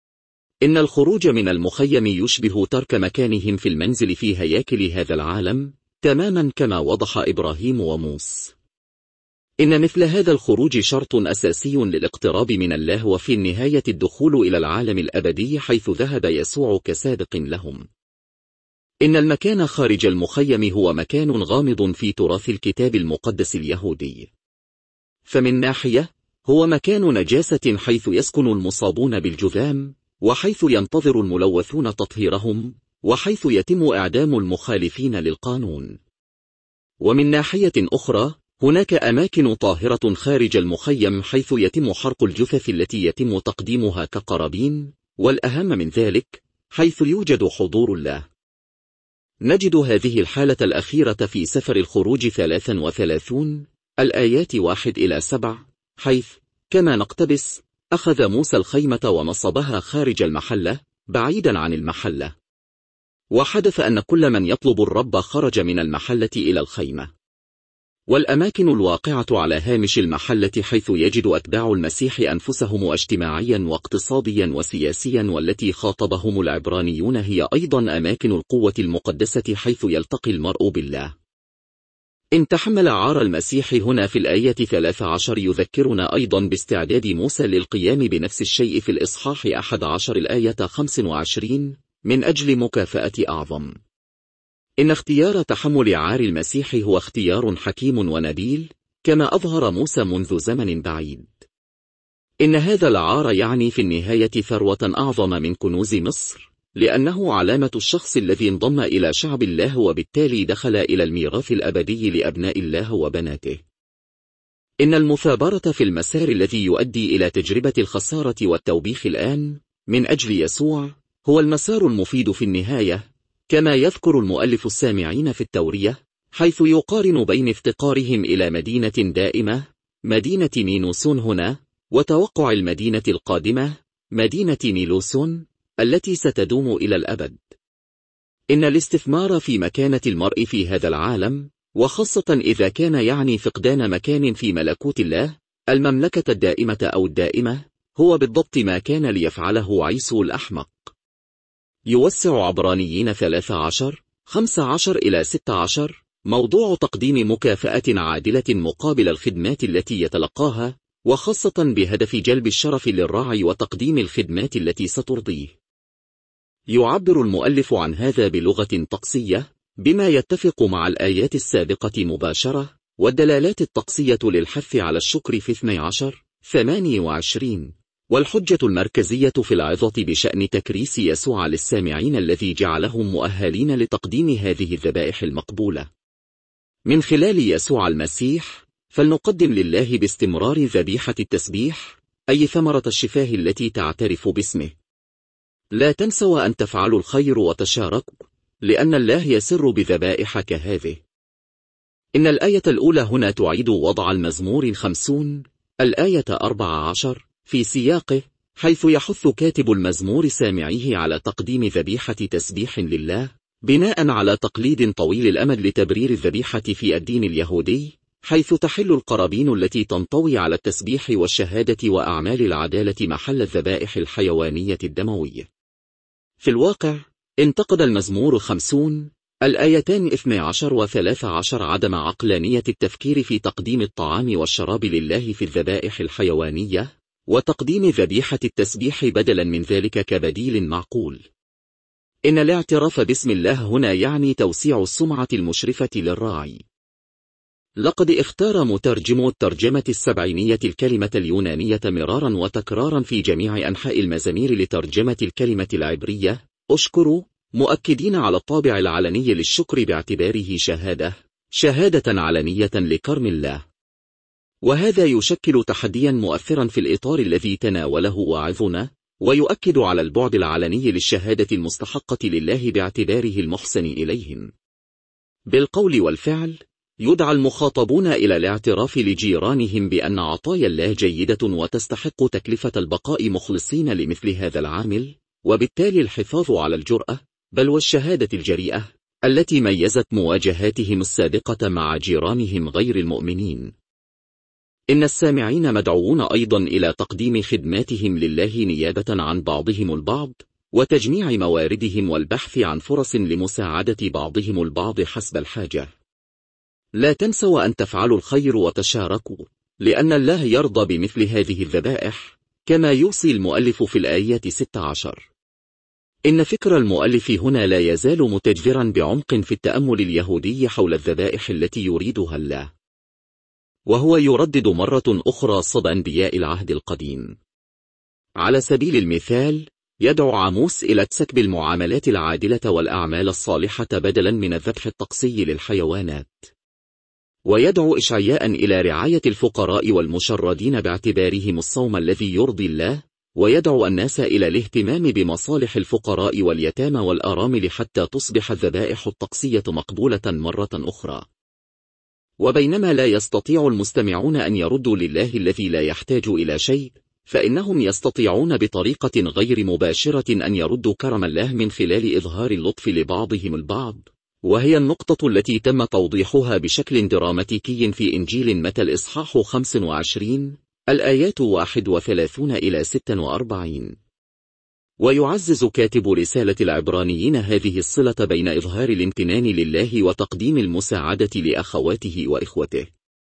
إن الخروج من المخيم يشبه ترك مكانهم في المنزل في هياكل هذا العالم، تماما كما وضح إبراهيم وموسى. إن مثل هذا الخروج شرط أساسي للاقتراب من الله، وفي النهاية الدخول إلى العالم الأبدي حيث ذهب يسوع كسابق لهم. إن المكان خارج المخيم هو مكان غامض في تراث الكتاب المقدس اليهودي. فمن ناحية هو مكان نجاسة حيث يسكن المصابون بالجذام، وحيث ينتظر الملوثون تطهيرهم، وحيث يتم إعدام المخالفين للقانون. ومن ناحية أخرى هناك أماكن طاهرة خارج المخيم حيث يتم حرق الجثث التي يتم تقديمها كقرابين، والأهم من ذلك حيث يوجد حضور الله. نجد هذه الحالة الأخيرة في سفر الخروج ثلاثة وثلاثين الآيات واحد إلى سبع، حيث كما نقتبس أخذ موسى الخيمة ونصبها خارج المحلة بعيدا عن المحلة. وحدث أن كل من يطلب الرب خرج من المحلة إلى الخيمة. والأماكن الواقعة على هامش المحلة حيث يجد أتباع المسيح أنفسهم اجتماعيا واقتصاديا وسياسيا، والتي خاطبهم العبرانيون، هي أيضا أماكن القوة المقدسة حيث يلتقي المرء بالله. إن تحمل عار المسيح هنا في الآية ثلاثة عشر يذكرنا أيضا باستعداد موسى للقيام بنفس الشيء في الإصحاح أحد عشر الآية خمسة وعشرين من أجل مكافأة أعظم. إن اختيار تحمل عار المسيح هو اختيار حكيم ونبيل، كما أظهر موسى منذ زمن بعيد. إن هذا العار يعني في النهاية ثروة أعظم من كنوز مصر، لأنه علامة الشخص الذي انضم إلى شعب الله، وبالتالي دخل إلى الميراث الأبدي لأبناء الله وبناته. إن المثابرة في المسار الذي يؤدي إلى تجربة الخسارة والتوبيخ الآن من أجل يسوع هو المسار المفيد في النهاية، كما يذكر المؤلف السامعين في التورية، حيث يقارن بين افتقارهم إلى مدينة دائمة مدينة نينوسون هنا، وتوقع المدينة القادمة مدينة نيلوسون التي ستدوم إلى الأبد. إن الاستثمار في مكانة المرء في هذا العالم، وخاصة إذا كان يعني فقدان مكان في ملكوت الله المملكة الدائمة أو الدائمة، هو بالضبط ما كان ليفعله عيسو الأحمق. يوسع عبرانيين ثلاثة عشر خمسة عشر إلى ستة عشر موضوع تقديم مكافأة عادلة مقابل الخدمات التي يتلقاها، وخاصة بهدف جلب الشرف للراعي وتقديم الخدمات التي سترضيه. يعبر المؤلف عن هذا بلغة طقسية بما يتفق مع الآيات السابقة مباشرة، والدلالات الطقسية للحث على الشكر في اثني عشر ثمانية وعشرين، والحجة المركزية في العظة بشأن تكريس يسوع للسامعين الذي جعلهم مؤهلين لتقديم هذه الذبائح المقبولة. من خلال يسوع المسيح فلنقدم لله باستمرار ذبيحة التسبيح، أي ثمرة الشفاه التي تعترف باسمه. لا تنسوا أن تفعلوا الخير وتشاركوا، لأن الله يسر بذبائح كهذه. إن الآية الأولى هنا تعيد وضع المزمور الخمسون الآية أربعة عشر في سياقه، حيث يحث كاتب المزمور سامعيه على تقديم ذبيحة تسبيح لله، بناء على تقليد طويل الأمد لتبرير الذبيحة في الدين اليهودي، حيث تحل القرابين التي تنطوي على التسبيح والشهادة وأعمال العدالة محل الذبائح الحيوانية الدموية. في الواقع انتقد المزمور الخمسون الآيتان اثني عشر وثلاثة عشر عدم عقلانية التفكير في تقديم الطعام والشراب لله في الذبائح الحيوانية، وتقديم ذبيحة التسبيح بدلا من ذلك كبديل معقول. إن الاعتراف باسم الله هنا يعني توسيع السمعة المشرفة للراعي. لقد اختار مترجم الترجمة السبعينية الكلمة اليونانية مرارا وتكرارا في جميع أنحاء المزامير لترجمة الكلمة العبرية أشكروا، مؤكدين على الطابع العلني للشكر باعتباره شهادة شهادة علنية لكرم الله. وهذا يشكل تحديا مؤثرا في الإطار الذي تناوله واعظنا، ويؤكد على البعد العلني للشهادة المستحقة لله باعتباره المحسن إليهم. بالقول والفعل يدعى المخاطبون إلى الاعتراف لجيرانهم بأن عطايا الله جيدة وتستحق تكلفة البقاء مخلصين لمثل هذا العامل، وبالتالي الحفاظ على الجرأة بل والشهادة الجريئة التي ميزت مواجهاتهم السابقة مع جيرانهم غير المؤمنين. إن السامعين مدعوون أيضا إلى تقديم خدماتهم لله نيابة عن بعضهم البعض، وتجميع مواردهم والبحث عن فرص لمساعدة بعضهم البعض حسب الحاجة. لا تنسوا أن تفعلوا الخير وتشاركوا، لأن الله يرضى بمثل هذه الذبائح، كما يوصي المؤلف في الآية ستة عشر. إن فكر المؤلف هنا لا يزال متجذرا بعمق في التأمل اليهودي حول الذبائح التي يريدها الله، وهو يردد مرة أخرى صدى أنبياء العهد القديم. على سبيل المثال، يدعو عاموس إلى سكب المعاملات العادلة والأعمال الصالحة بدلا من الذبح الطقسي للحيوانات، ويدعو إشعياء إلى رعاية الفقراء والمشردين باعتبارهم الصوم الذي يرضي الله، ويدعو الناس إلى الاهتمام بمصالح الفقراء واليتامى والأرامل حتى تصبح الذبائح الطقسية مقبولة مرة أخرى. وبينما لا يستطيع المستمعون أن يردوا لله الذي لا يحتاج إلى شيء، فإنهم يستطيعون بطريقة غير مباشرة أن يردوا كرم الله من خلال إظهار اللطف لبعضهم البعض، وهي النقطة التي تم توضيحها بشكل دراماتيكي في إنجيل متى الإصحاح خمسة وعشرين الآيات واحد وثلاثين إلى ستة وأربعين. ويعزز كاتب رسالة العبرانيين هذه الصلة بين إظهار الامتنان لله وتقديم المساعدة لأخواته وإخوته.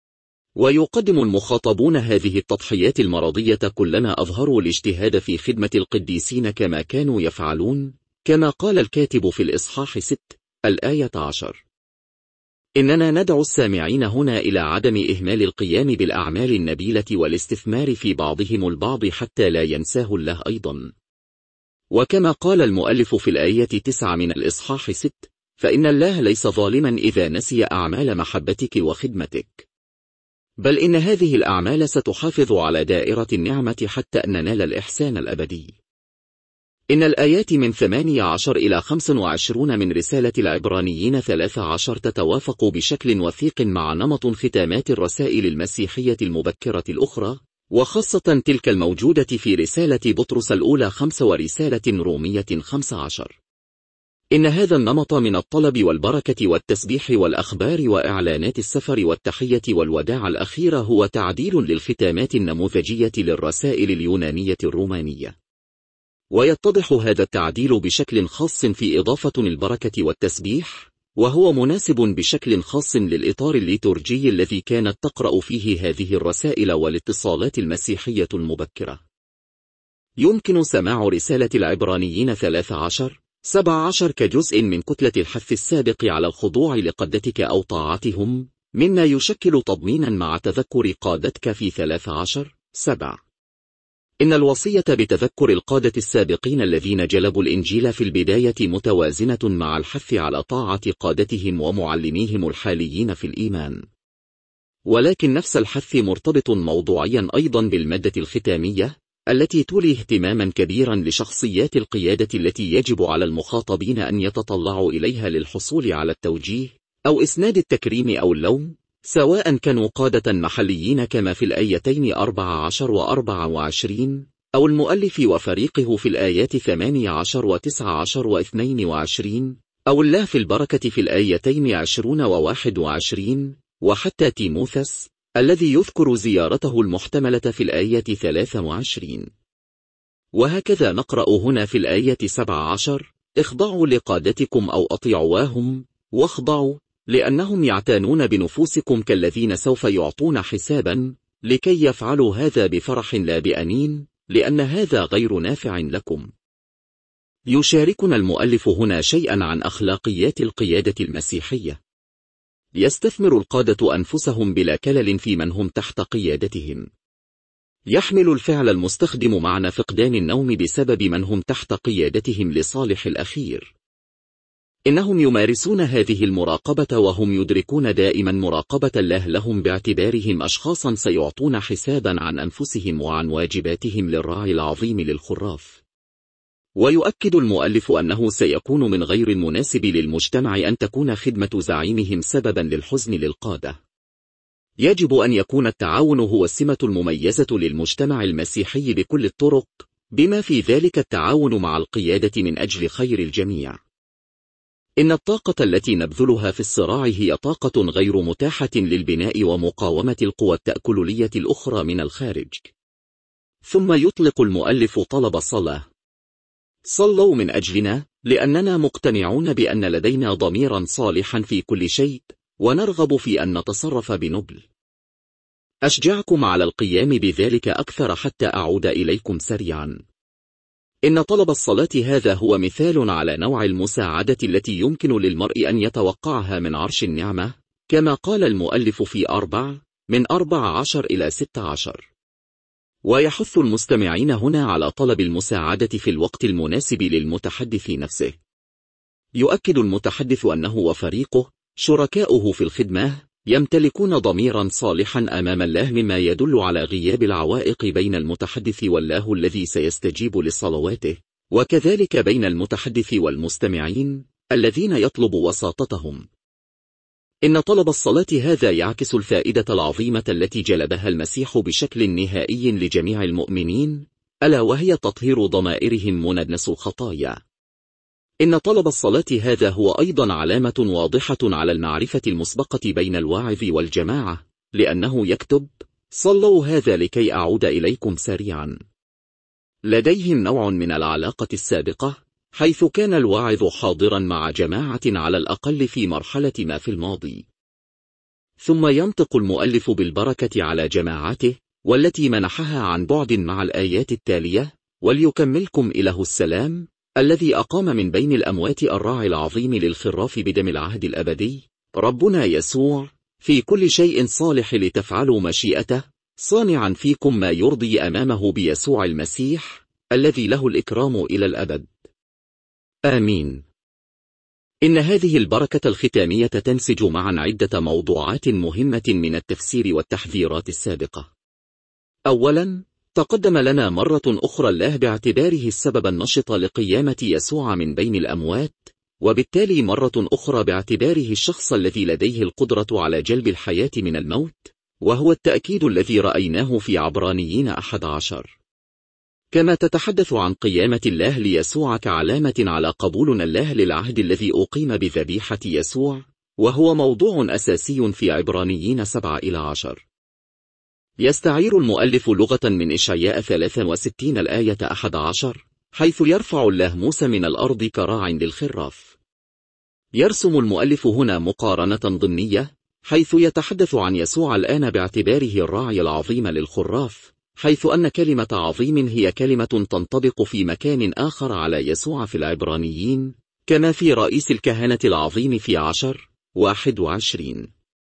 ويقدم المخاطبون هذه التضحيات المرضية كلما أظهروا الاجتهاد في خدمة القديسين كما كانوا يفعلون، كما قال الكاتب في الإصحاح ستة الآية عشر: إننا ندعو السامعين هنا إلى عدم إهمال القيام بالأعمال النبيلة والاستثمار في بعضهم البعض حتى لا ينساه الله أيضا. وكما قال المؤلف في الآية تسعة من الإصحاح ستة: فإن الله ليس ظالما إذا نسي أعمال محبتك وخدمتك، بل إن هذه الأعمال ستحافظ على دائرة النعمة حتى أن ننال الإحسان الأبدي. إن الآيات من ثمانية عشر إلى خمسة وعشرين من رسالة العبرانيين ثلاثة عشر تتوافق بشكل وثيق مع نمط ختامات الرسائل المسيحية المبكرة الأخرى، وخاصة تلك الموجودة في رسالة بطرس الأولى خمسة ورسالة رومية خمسة عشر. إن هذا النمط من الطلب والبركة والتسبيح والأخبار وإعلانات السفر والتحية والوداع الأخيرة هو تعديل للختامات النموذجية للرسائل اليونانية الرومانية. ويتضح هذا التعديل بشكل خاص في إضافة البركة والتسبيح، وهو مناسب بشكل خاص للإطار الليتورجي الذي كانت تقرأ فيه هذه الرسائل والاتصالات المسيحية المبكرة. يمكن سماع رسالة العبرانيين ثلاثة عشر سبعة عشر كجزء من كتلة الحث السابق على الخضوع لقادتك أو طاعتهم، مما يشكل تضمينا مع تذكر قادتك في ثلاثة عشر سبعة. إن الوصية بتذكر القادة السابقين الذين جلبوا الإنجيل في البداية متوازنة مع الحث على طاعة قادتهم ومعلميهم الحاليين في الإيمان، ولكن نفس الحث مرتبط موضوعيا أيضا بالمادة الختامية التي تولي اهتماما كبيرا لشخصيات القيادة التي يجب على المخاطبين أن يتطلعوا إليها للحصول على التوجيه أو إسناد التكريم أو اللوم، سواء كانوا قادة محليين كما في الآيتين أربعة عشر وأربعة وعشرين، أو المؤلف وفريقه في الآيات ثمانية عشر وتسعة عشر واثنين وعشرين، أو الله في البركة في الآيتين عشرون وواحد وعشرين، وحتى تيموثس الذي يذكر زيارته المحتملة في الآية ثلاثة وعشرين. وهكذا نقرأ هنا في الآية سبعة عشر: اخضعوا لقادتكم أو أطيعواهم، واخضعوا لأنهم يعتنون بنفوسكم كالذين سوف يعطون حسابا، لكي يفعلوا هذا بفرح لا بأنين، لأن هذا غير نافع لكم. يشاركنا المؤلف هنا شيئا عن أخلاقيات القيادة المسيحية. يستثمر القادة أنفسهم بلا كلل في من هم تحت قيادتهم. يحمل الفعل المستخدم معنى فقدان النوم بسبب من هم تحت قيادتهم لصالح الأخير. إنهم يمارسون هذه المراقبة وهم يدركون دائما مراقبة الله لهم باعتبارهم أشخاصا سيعطون حسابا عن أنفسهم وعن واجباتهم للراعي العظيم للخراف. ويؤكد المؤلف أنه سيكون من غير المناسب للمجتمع أن تكون خدمة زعيمهم سببا للحزن للقادة. يجب أن يكون التعاون هو السمة المميزة للمجتمع المسيحي بكل الطرق، بما في ذلك التعاون مع القيادة من أجل خير الجميع. إن الطاقة التي نبذلها في الصراع هي طاقة غير متاحة للبناء ومقاومة القوى التأكلية الأخرى من الخارج. ثم يطلق المؤلف طلب الصلاة. صلوا من أجلنا، لأننا مقتنعون بأن لدينا ضميرا صالحا في كل شيء، ونرغب في أن نتصرف بنبل. أشجعكم على القيام بذلك أكثر حتى أعود إليكم سريعا. إن طلب الصلاة هذا هو مثال على نوع المساعدة التي يمكن للمرء أن يتوقعها من عرش النعمة، كما قال المؤلف في أربع من أربع عشر إلى ست عشر. ويحث المستمعين هنا على طلب المساعدة في الوقت المناسب للمتحدث نفسه. يؤكد المتحدث أنه وفريقه شركاؤه في الخدمة يمتلكون ضميرا صالحا أمام الله، مما يدل على غياب العوائق بين المتحدث والله الذي سيستجيب لصلواته، وكذلك بين المتحدث والمستمعين الذين يطلب وساطتهم. إن طلب الصلاة هذا يعكس الفائدة العظيمة التي جلبها المسيح بشكل نهائي لجميع المؤمنين، ألا وهي تطهير ضمائرهم من دنس الخطايا. إن طلب الصلاة هذا هو أيضا علامة واضحة على المعرفة المسبقة بين الواعظ والجماعة، لأنه يكتب: صلوا هذا لكي أعود إليكم سريعا. لديهم نوع من العلاقة السابقة، حيث كان الواعظ حاضرا مع جماعة على الأقل في مرحلة ما في الماضي. ثم ينطق المؤلف بالبركة على جماعته، والتي منحها عن بعد مع الآيات التالية: وليكملكم إله السلام الذي أقام من بين الأموات الراعي العظيم للخراف بدم العهد الأبدي، ربنا يسوع، في كل شيء صالح لتفعلوا مشيئته، صانعا فيكم ما يرضي أمامه بيسوع المسيح الذي له الإكرام إلى الأبد. آمين. إن هذه البركة الختامية تنسج معا عدة موضوعات مهمة من التفسير والتحذيرات السابقة. أولا، تقدم لنا مرة أخرى الله باعتباره السبب النشط لقيامة يسوع من بين الأموات، وبالتالي مرة أخرى باعتباره الشخص الذي لديه القدرة على جلب الحياة من الموت، وهو التأكيد الذي رأيناه في عبرانيين أحد عشر. كما تتحدث عن قيامة الله ليسوع كعلامة على قبولنا الله للعهد الذي أقيم بذبيحة يسوع، وهو موضوع أساسي في عبرانيين سبعة إلى عشر. يستعير المؤلف لغة من إشعياء ثلاثة وستين الآية أحد عشر، حيث يرفع الله موسى من الأرض كراع للخراف. يرسم المؤلف هنا مقارنة ضمنية، حيث يتحدث عن يسوع الآن باعتباره الراعي العظيم للخراف، حيث أن كلمة عظيم هي كلمة تنطبق في مكان آخر على يسوع في العبرانيين، كما في رئيس الكهنة العظيم في عشر واحد وعشرين.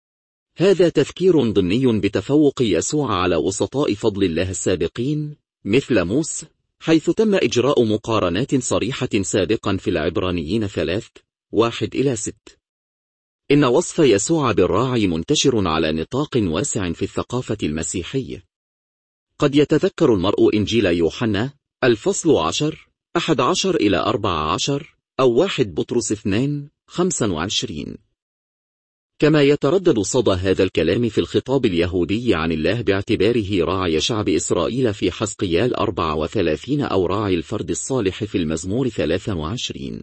هذا تذكير ضمني بتفوق يسوع على وسطاء فضل الله السابقين مثل موسى، حيث تم إجراء مقارنات صريحة سابقا في العبرانيين ثلاثة واحد إلى ستة. إن وصف يسوع بالراعي منتشر على نطاق واسع في الثقافة المسيحية. قد يتذكر المرء إنجيل يوحنا الفصل عشر أحد عشر إلى أربعة عشر أو واحد بطرس اثنين خمسة وعشرين. كما يتردد صدى هذا الكلام في الخطاب اليهودي عن الله باعتباره راعي شعب إسرائيل في حزقيال أربعة وثلاثين أو راعي الفرد الصالح في المزمور ثلاثة وعشرين.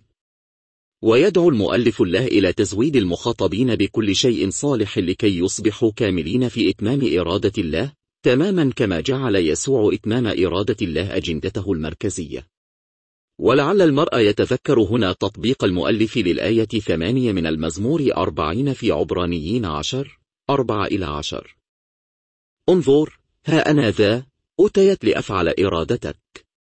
ويدعو المؤلف الله إلى تزويد المخاطبين بكل شيء صالح لكي يصبحوا كاملين في إتمام إرادة الله، تماما كما جعل يسوع إتمام إرادة الله أجندته المركزية. ولعل المرء يتذكر هنا تطبيق المؤلف للآية ثمانية من المزمور أربعين في عبرانيين عشر أربعة إلى عشر. انظر، ها أنا ذا أتيت لأفعل إرادتك.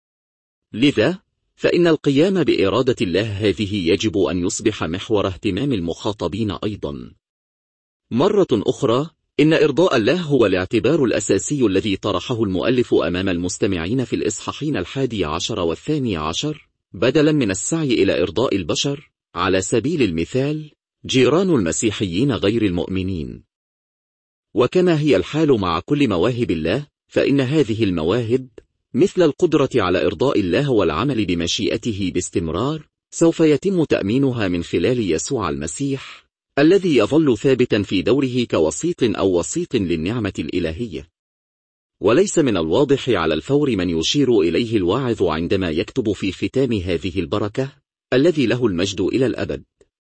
لذا فإن القيام بإرادة الله هذه يجب أن يصبح محور اهتمام المخاطبين أيضا. مرة أخرى، إن إرضاء الله هو الاعتبار الأساسي الذي طرحه المؤلف أمام المستمعين في الإصحاحين الحادي عشر والثاني عشر، بدلا من السعي إلى إرضاء البشر، على سبيل المثال جيران المسيحيين غير المؤمنين. وكما هي الحال مع كل مواهب الله، فإن هذه المواهب مثل القدرة على إرضاء الله والعمل بمشيئته باستمرار سوف يتم تأمينها من خلال يسوع المسيح، الذي يظل ثابتا في دوره كوسيط أو وسيط للنعمة الإلهية. وليس من الواضح على الفور من يشير إليه الواعظ عندما يكتب في ختام هذه البركة: الذي له المجد إلى الأبد.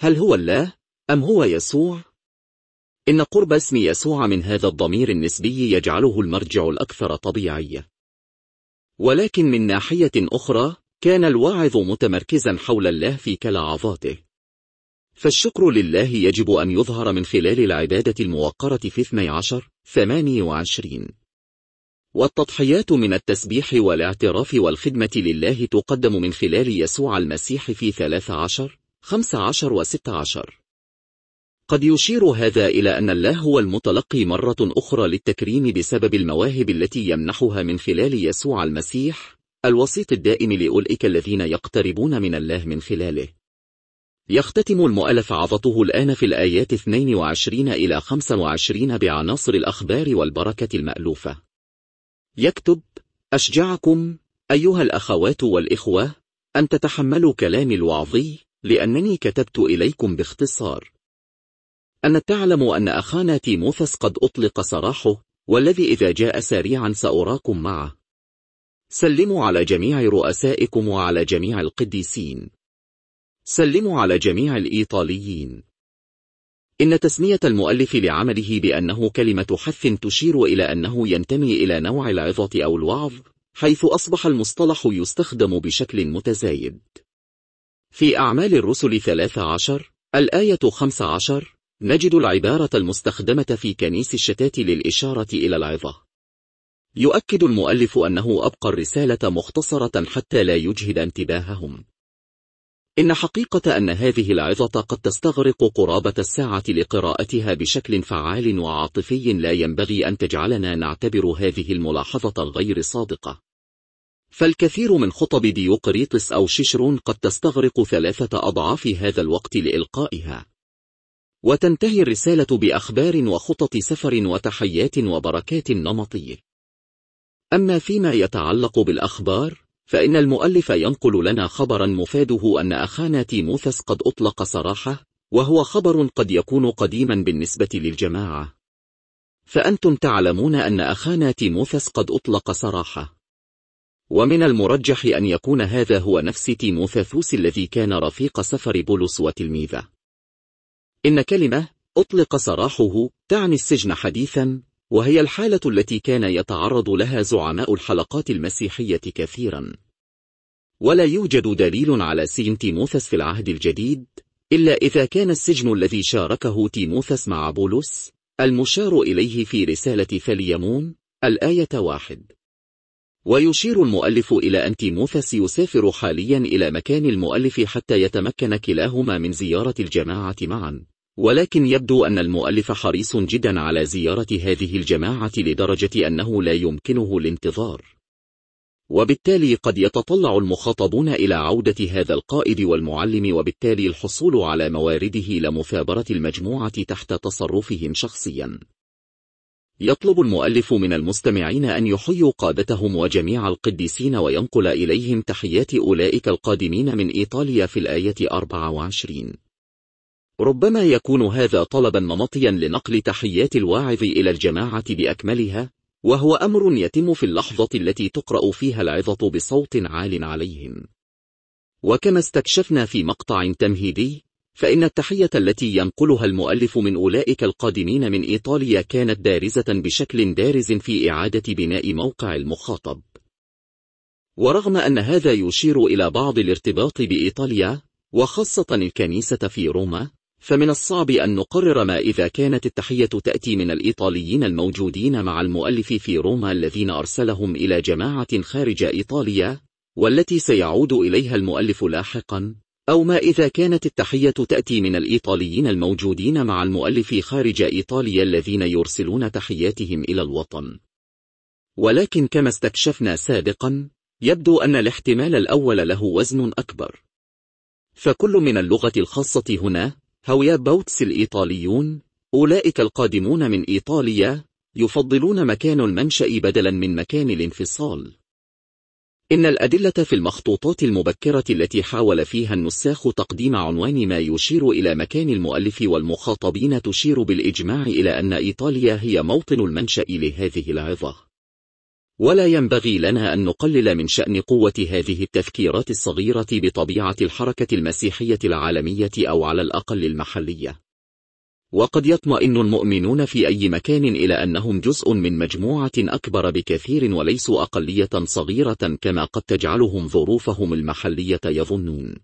هل هو الله أم هو يسوع؟ إن قرب اسم يسوع من هذا الضمير النسبي يجعله المرجع الأكثر طبيعية. ولكن من ناحية أخرى كان الواعظ متمركزا حول الله في كلعظاته. فالشكر لله يجب أن يظهر من خلال العبادة الموقرة في اثني عشر ثمانية وعشرين. والتضحيات من التسبيح والاعتراف والخدمة لله تقدم من خلال يسوع المسيح في ثلاثة عشر خمسة عشر وستة عشر. قد يشير هذا إلى أن الله هو المتلقي مرة أخرى للتكريم بسبب المواهب التي يمنحها من خلال يسوع المسيح الوسيط الدائم لأولئك الذين يقتربون من الله من خلاله. يختتم المؤلف عظته الآن في الآيات اثنين وعشرين إلى خمسة وعشرين بعناصر الأخبار والبركة المألوفة. يكتب: أشجعكم أيها الأخوات والإخوة أن تتحملوا كلامي الوعظي، لأنني كتبت إليكم باختصار. أن تعلموا أن أخانا تيموثس قد أطلق سراحه، والذي إذا جاء سريعا سأراكم معه. سلموا على جميع رؤسائكم وعلى جميع القديسين. سلموا على جميع الإيطاليين. إن تسمية المؤلف لعمله بأنه كلمة حث تشير إلى أنه ينتمي إلى نوع العظة أو الوعظ، حيث أصبح المصطلح يستخدم بشكل متزايد. في أعمال الرسل ثلاثة عشر الآية خمسة عشر نجد العبارة المستخدمة في كنيس الشتات للإشارة إلى العظة. يؤكد المؤلف أنه أبقى الرسالة مختصرة حتى لا يجهد انتباههم. إن حقيقة أن هذه العظة قد تستغرق قرابة الساعة لقراءتها بشكل فعال وعاطفي لا ينبغي أن تجعلنا نعتبر هذه الملاحظة الغير صادقة. فالكثير من خطب ديوقريطس أو شيشرون قد تستغرق ثلاثة أضعاف هذا الوقت لإلقائها. وتنتهي الرسالة بأخبار وخطط سفر وتحيات وبركات نمطية. أما فيما يتعلق بالأخبار، فإن المؤلف ينقل لنا خبرا مفاده أن أخانا تيموثس قد أطلق سراحه، وهو خبر قد يكون قديما بالنسبة للجماعة. فأنتم تعلمون أن أخانا تيموثس قد أطلق سراحه، ومن المرجح أن يكون هذا هو نفس تيموثاوس الذي كان رفيق سفر بولس وتلميذه. إن كلمة أطلق سراحه تعني السجن حديثا، وهي الحالة التي كان يتعرض لها زعماء الحلقات المسيحية كثيرا. ولا يوجد دليل على سجن تيموثس في العهد الجديد، إلا إذا كان السجن الذي شاركه تيموثس مع بولس المشار إليه في رسالة فليمون الآية واحد. ويشير المؤلف إلى أن تيموثس يسافر حاليا إلى مكان المؤلف حتى يتمكن كلاهما من زيارة الجماعة معا، ولكن يبدو أن المؤلف حريص جدا على زيارة هذه الجماعة لدرجة أنه لا يمكنه الانتظار. وبالتالي قد يتطلع المخاطبون إلى عودة هذا القائد والمعلم، وبالتالي الحصول على موارده لمثابرة المجموعة تحت تصرفهم شخصيا. يطلب المؤلف من المستمعين أن يحيوا قادتهم وجميع القديسين، وينقل إليهم تحيات أولئك القادمين من إيطاليا في الآية أربعة وعشرين. ربما يكون هذا طلبا نمطيا لنقل تحيات الواعظ إلى الجماعة بأكملها، وهو أمر يتم في اللحظة التي تقرأ فيها العظة بصوت عال عليهم. وكما استكشفنا في مقطع تمهيدي، فإن التحية التي ينقلها المؤلف من أولئك القادمين من إيطاليا كانت دارزة بشكل دارز في إعادة بناء موقع المخاطب. ورغم أن هذا يشير إلى بعض الارتباط بإيطاليا وخاصة الكنيسة في روما، فمن الصعب أن نقرر ما إذا كانت التحية تأتي من الإيطاليين الموجودين مع المؤلف في روما الذين أرسلهم إلى جماعة خارج إيطاليا والتي سيعود إليها المؤلف لاحقا، أو ما إذا كانت التحية تأتي من الإيطاليين الموجودين مع المؤلف خارج إيطاليا الذين يرسلون تحياتهم إلى الوطن. ولكن كما استكشفنا سابقا، يبدو أن الاحتمال الأول له وزن أكبر. فكل من اللغة الخاصة هنا هويا بوتس الإيطاليون، أولئك القادمون من إيطاليا يفضلون مكان المنشأ بدلا من مكان الانفصال. إن الأدلة في المخطوطات المبكرة التي حاول فيها النساخ تقديم عنوان ما يشير إلى مكان المؤلف والمخاطبين تشير بالإجماع إلى أن إيطاليا هي موطن المنشأ لهذه العظة. ولا ينبغي لنا أن نقلل من شأن قوة هذه التذكيرات الصغيرة بطبيعة الحركة المسيحية العالمية أو على الأقل المحلية. وقد يطمئن المؤمنون في أي مكان إلى أنهم جزء من مجموعة أكبر بكثير وليسوا أقلية صغيرة كما قد تجعلهم ظروفهم المحلية يظنون.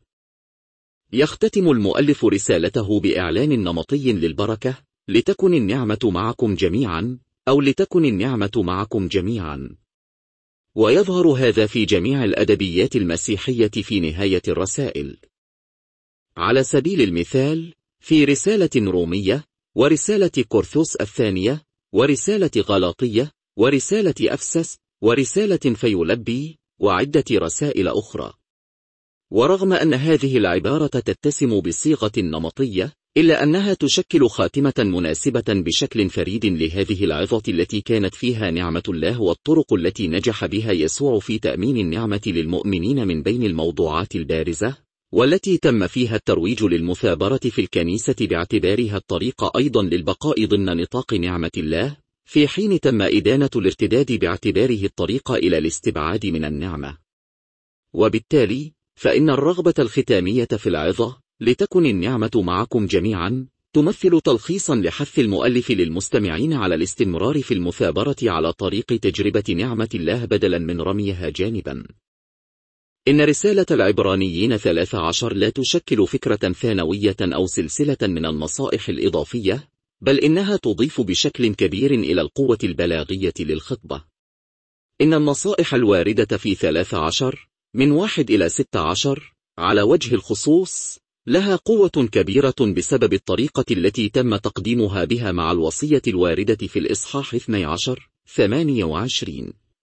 يختتم المؤلف رسالته بإعلان نمطي للبركة: لتكن النعمة معكم جميعا، أو لتكن النعمة معكم جميعا. ويظهر هذا في جميع الأدبيات المسيحية في نهاية الرسائل. على سبيل المثال في رسالة رومية، ورسالة كورنثوس الثانية، ورسالة غلاطية، ورسالة أفسس، ورسالة فيلبي، وعدة رسائل أخرى. ورغم أن هذه العبارة تتسم بصيغة نمطية، إلا أنها تشكل خاتمة مناسبة بشكل فريد لهذه العظة التي كانت فيها نعمة الله والطرق التي نجح بها يسوع في تأمين النعمة للمؤمنين من بين الموضوعات البارزة، والتي تم فيها الترويج للمثابرة في الكنيسة باعتبارها الطريق أيضا للبقاء ضمن نطاق نعمة الله، في حين تم إدانة الارتداد باعتباره الطريق إلى الاستبعاد من النعمة. وبالتالي فإن الرغبة الختامية في العظة لتكن النعمة معكم جميعا تمثل تلخيصا لحث المؤلف للمستمعين على الاستمرار في المثابرة على طريق تجربة نعمة الله بدلا من رميها جانبا. إن رسالة العبرانيين ثلاث عشر لا تشكل فكرة ثانوية أو سلسلة من النصائح الإضافية، بل إنها تضيف بشكل كبير إلى القوة البلاغية للخطبة. إن النصائح الواردة في ثلاث عشر من واحد إلى ست عشر على وجه الخصوص لها قوة كبيرة بسبب الطريقة التي تم تقديمها بها مع الوصية الواردة في الإصحاح اثني عشر ثمانية وعشرين.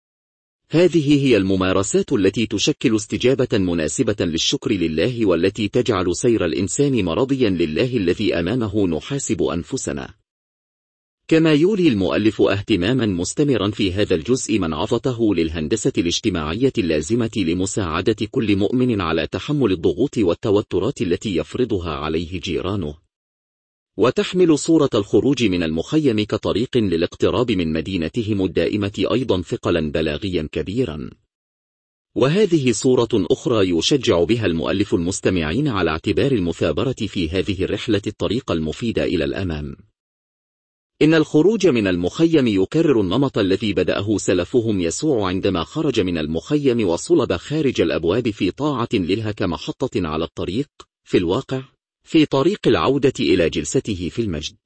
هذه هي الممارسات التي تشكل استجابة مناسبة للشكر لله، والتي تجعل سير الإنسان مرضيا لله الذي أمامه نحاسب أنفسنا. كما يولي المؤلف اهتماما مستمرا في هذا الجزء منعطته للهندسة الاجتماعية اللازمة لمساعدة كل مؤمن على تحمل الضغوط والتوترات التي يفرضها عليه جيرانه، وتحمل صورة الخروج من المخيم كطريق للاقتراب من مدينتهم الدائمة أيضا ثقلا بلاغيا كبيرا. وهذه صورة أخرى يشجع بها المؤلف المستمعين على اعتبار المثابرة في هذه الرحلة الطريق المفيد إلى الأمام. إن الخروج من المخيم يكرر النمط الذي بدأه سلفهم يسوع عندما خرج من المخيم وصلب خارج الأبواب في طاعة لله كمحطة على الطريق، في الواقع في طريق العودة إلى جلسته في المجد.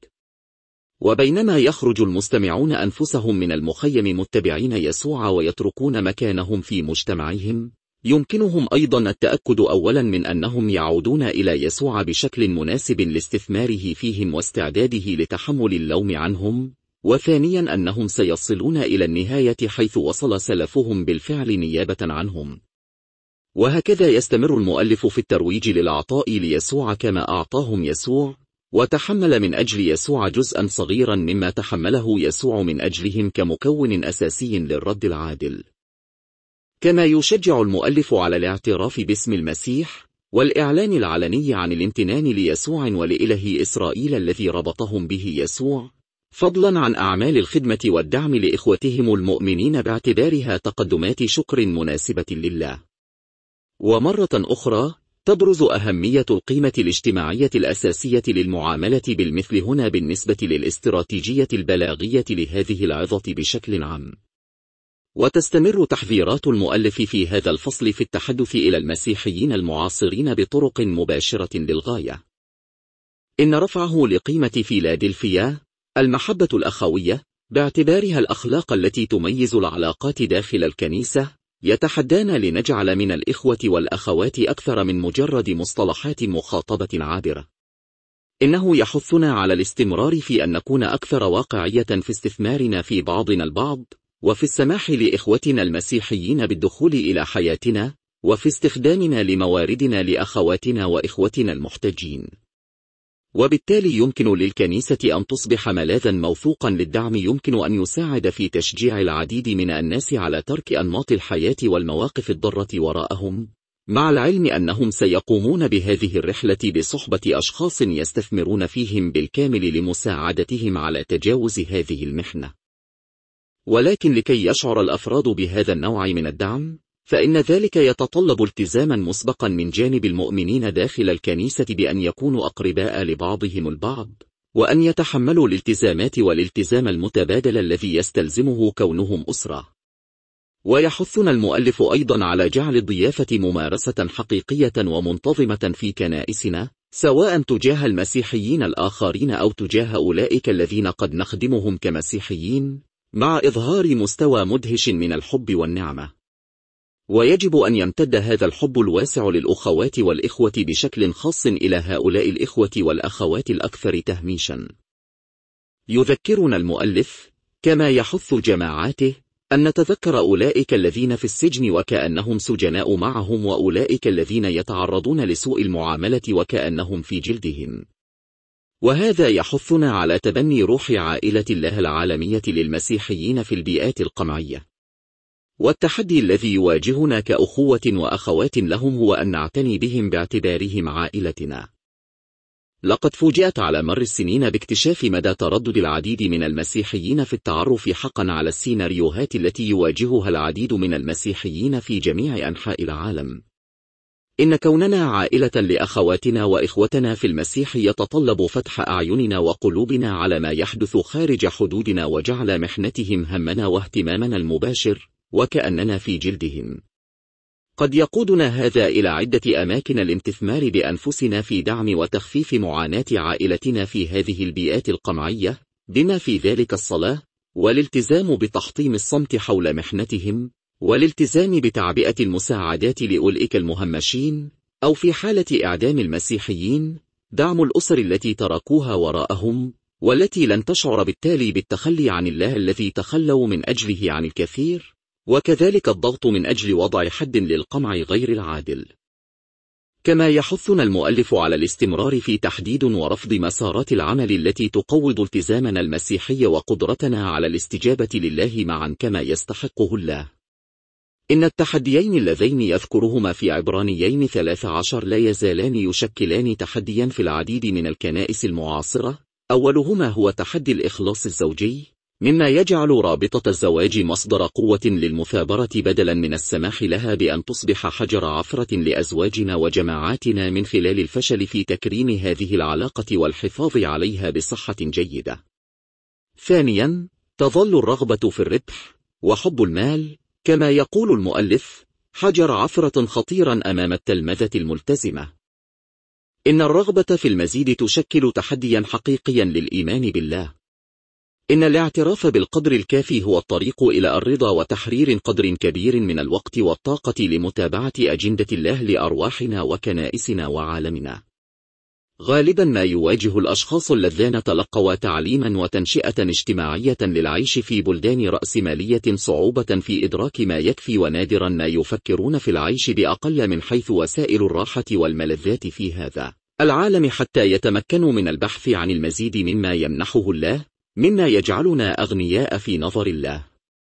وبينما يخرج المستمعون أنفسهم من المخيم متبعين يسوع ويتركون مكانهم في مجتمعهم، يمكنهم أيضا التأكد أولا من أنهم يعودون إلى يسوع بشكل مناسب لاستثماره فيهم واستعداده لتحمل اللوم عنهم، وثانيا أنهم سيصلون إلى النهاية حيث وصل سلفهم بالفعل نيابة عنهم. وهكذا يستمر المؤلف في الترويج للعطاء ليسوع كما أعطاهم يسوع، وتحمل من أجل يسوع جزءا صغيرا مما تحمله يسوع من أجلهم كمكون أساسي للرد العادل. كما يشجع المؤلف على الاعتراف باسم المسيح والإعلان العلني عن الامتنان ليسوع ولإله إسرائيل الذي ربطهم به يسوع، فضلا عن أعمال الخدمة والدعم لإخوتهم المؤمنين باعتبارها تقدمات شكر مناسبة لله. ومرة أخرى تبرز أهمية القيمة الاجتماعية الأساسية للمعاملة بالمثل هنا بالنسبة للاستراتيجية البلاغية لهذه العظة بشكل عام. وتستمر تحذيرات المؤلف في هذا الفصل في التحدث إلى المسيحيين المعاصرين بطرق مباشرة للغاية. إن رفعه لقيمة فيلادلفيا المحبة الأخوية باعتبارها الأخلاق التي تميز العلاقات داخل الكنيسة يتحدانا لنجعل من الإخوة والأخوات أكثر من مجرد مصطلحات مخاطبة عابرة. إنه يحثنا على الاستمرار في أن نكون أكثر واقعية في استثمارنا في بعضنا البعض، وفي السماح لإخوتنا المسيحيين بالدخول إلى حياتنا، وفي استخدامنا لمواردنا لأخواتنا وإخوتنا المحتاجين. وبالتالي يمكن للكنيسة أن تصبح ملاذا موثوقا للدعم يمكن أن يساعد في تشجيع العديد من الناس على ترك أنماط الحياة والمواقف الضارة وراءهم، مع العلم أنهم سيقومون بهذه الرحلة بصحبة أشخاص يستثمرون فيهم بالكامل لمساعدتهم على تجاوز هذه المحنة. ولكن لكي يشعر الأفراد بهذا النوع من الدعم، فإن ذلك يتطلب التزاما مسبقا من جانب المؤمنين داخل الكنيسة بأن يكونوا أقرباء لبعضهم البعض، وأن يتحملوا الالتزامات والالتزام المتبادل الذي يستلزمه كونهم أسرة. ويحثنا المؤلف أيضا على جعل الضيافة ممارسة حقيقية ومنتظمة في كنائسنا، سواء تجاه المسيحيين الآخرين أو تجاه أولئك الذين قد نخدمهم كمسيحيين، مع إظهار مستوى مدهش من الحب والنعمة. ويجب أن يمتد هذا الحب الواسع للأخوات والإخوة بشكل خاص إلى هؤلاء الإخوة والأخوات الأكثر تهميشا. يذكرنا المؤلف، كما يحث جماعاته، أن نتذكر أولئك الذين في السجن وكأنهم سجناء معهم، وأولئك الذين يتعرضون لسوء المعاملة وكأنهم في جلدهم. وهذا يحثنا على تبني روح عائلة الله العالمية للمسيحيين في البيئات القمعية. والتحدي الذي يواجهنا كأخوة وأخوات لهم هو أن نعتني بهم باعتبارهم عائلتنا. لقد فوجئت على مر السنين باكتشاف مدى تردد العديد من المسيحيين في التعرف حقا على السيناريوهات التي يواجهها العديد من المسيحيين في جميع أنحاء العالم. إن كوننا عائلة لأخواتنا وإخوتنا في المسيح يتطلب فتح أعيننا وقلوبنا على ما يحدث خارج حدودنا، وجعل محنتهم همنا واهتمامنا المباشر، وكأننا في جلدهم. قد يقودنا هذا إلى عدة أماكن الامتثمار بأنفسنا في دعم وتخفيف معاناة عائلتنا في هذه البيئات القمعية، بما في ذلك الصلاة، والالتزام بتحطيم الصمت حول محنتهم، والالتزام بتعبئة المساعدات لأولئك المهمشين، أو في حالة إعدام المسيحيين، دعم الأسر التي تركوها وراءهم، والتي لن تشعر بالتالي بالتخلي عن الله الذي تخلوا من أجله عن الكثير، وكذلك الضغط من أجل وضع حد للقمع غير العادل. كما يحثنا المؤلف على الاستمرار في تحديد ورفض مسارات العمل التي تقوض التزامنا المسيحي وقدرتنا على الاستجابة لله معا كما يستحقه الله. إن التحديين اللذين يذكرهما في عبرانيين ثلاثة عشر لا يزالان يشكلان تحديا في العديد من الكنائس المعاصرة. أولهما هو تحدي الإخلاص الزوجي، مما يجعل رابطة الزواج مصدر قوة للمثابرة بدلا من السماح لها بأن تصبح حجر عثرة لأزواجنا وجماعاتنا من خلال الفشل في تكريم هذه العلاقة والحفاظ عليها بصحة جيدة. ثانيا، تظل الرغبة في الربح وحب المال، كما يقول المؤلف، حجر عثرة خطيرا أمام التلمذة الملتزمة. إن الرغبة في المزيد تشكل تحديا حقيقيا للإيمان بالله. إن الاعتراف بالقدر الكافي هو الطريق إلى الرضا وتحرير قدر كبير من الوقت والطاقة لمتابعة أجندة الله لأرواحنا وكنائسنا وعالمنا. غالبا ما يواجه الأشخاص الذين تلقوا تعليما وتنشئة اجتماعية للعيش في بلدان رأسمالية صعوبة في إدراك ما يكفي، ونادرا ما يفكرون في العيش بأقل من حيث وسائل الراحة والملذات في هذا العالم حتى يتمكنوا من البحث عن المزيد مما يمنحه الله، مما يجعلنا أغنياء في نظر الله.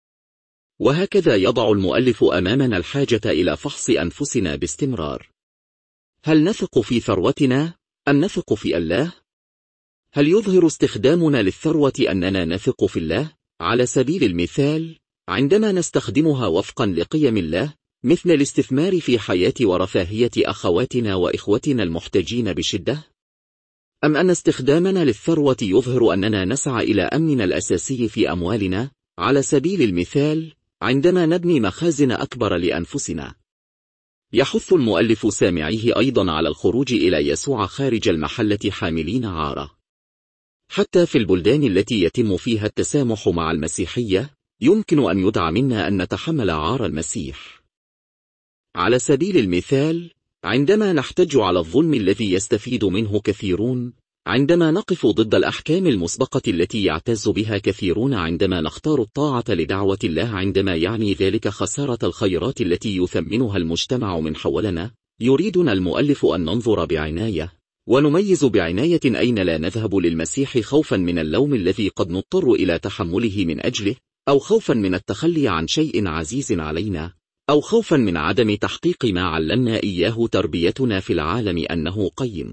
وهكذا يضع المؤلف أمامنا الحاجة إلى فحص أنفسنا باستمرار. هل نثق في ثروتنا أم نثق في الله؟ هل يظهر استخدامنا للثروة أننا نثق في الله؟ على سبيل المثال، عندما نستخدمها وفقا لقيم الله، مثل الاستثمار في حياة ورفاهية أخواتنا وإخوتنا المحتاجين بشدة؟ أم أن استخدامنا للثروة يظهر أننا نسعى إلى أمننا الأساسي في أموالنا، على سبيل المثال عندما نبني مخازن أكبر لأنفسنا؟ يحث المؤلف سامعيه أيضا على الخروج إلى يسوع خارج المحلة حاملين عارة. حتى في البلدان التي يتم فيها التسامح مع المسيحية، يمكن أن يدعى منا أن نتحمل عار المسيح. على سبيل المثال، عندما نحتج على الظلم الذي يستفيد منه كثيرون، عندما نقف ضد الأحكام المسبقة التي يعتز بها كثيرون، عندما نختار الطاعة لدعوة الله، عندما يعني ذلك خسارة الخيرات التي يثمنها المجتمع من حولنا، يريدنا المؤلف أن ننظر بعناية ونميز بعناية أين لا نذهب للمسيح خوفا من اللوم الذي قد نضطر إلى تحمله من أجله، أو خوفا من التخلي عن شيء عزيز علينا، أو خوفا من عدم تحقيق ما علمنا إياه تربيتنا في العالم أنه قيم.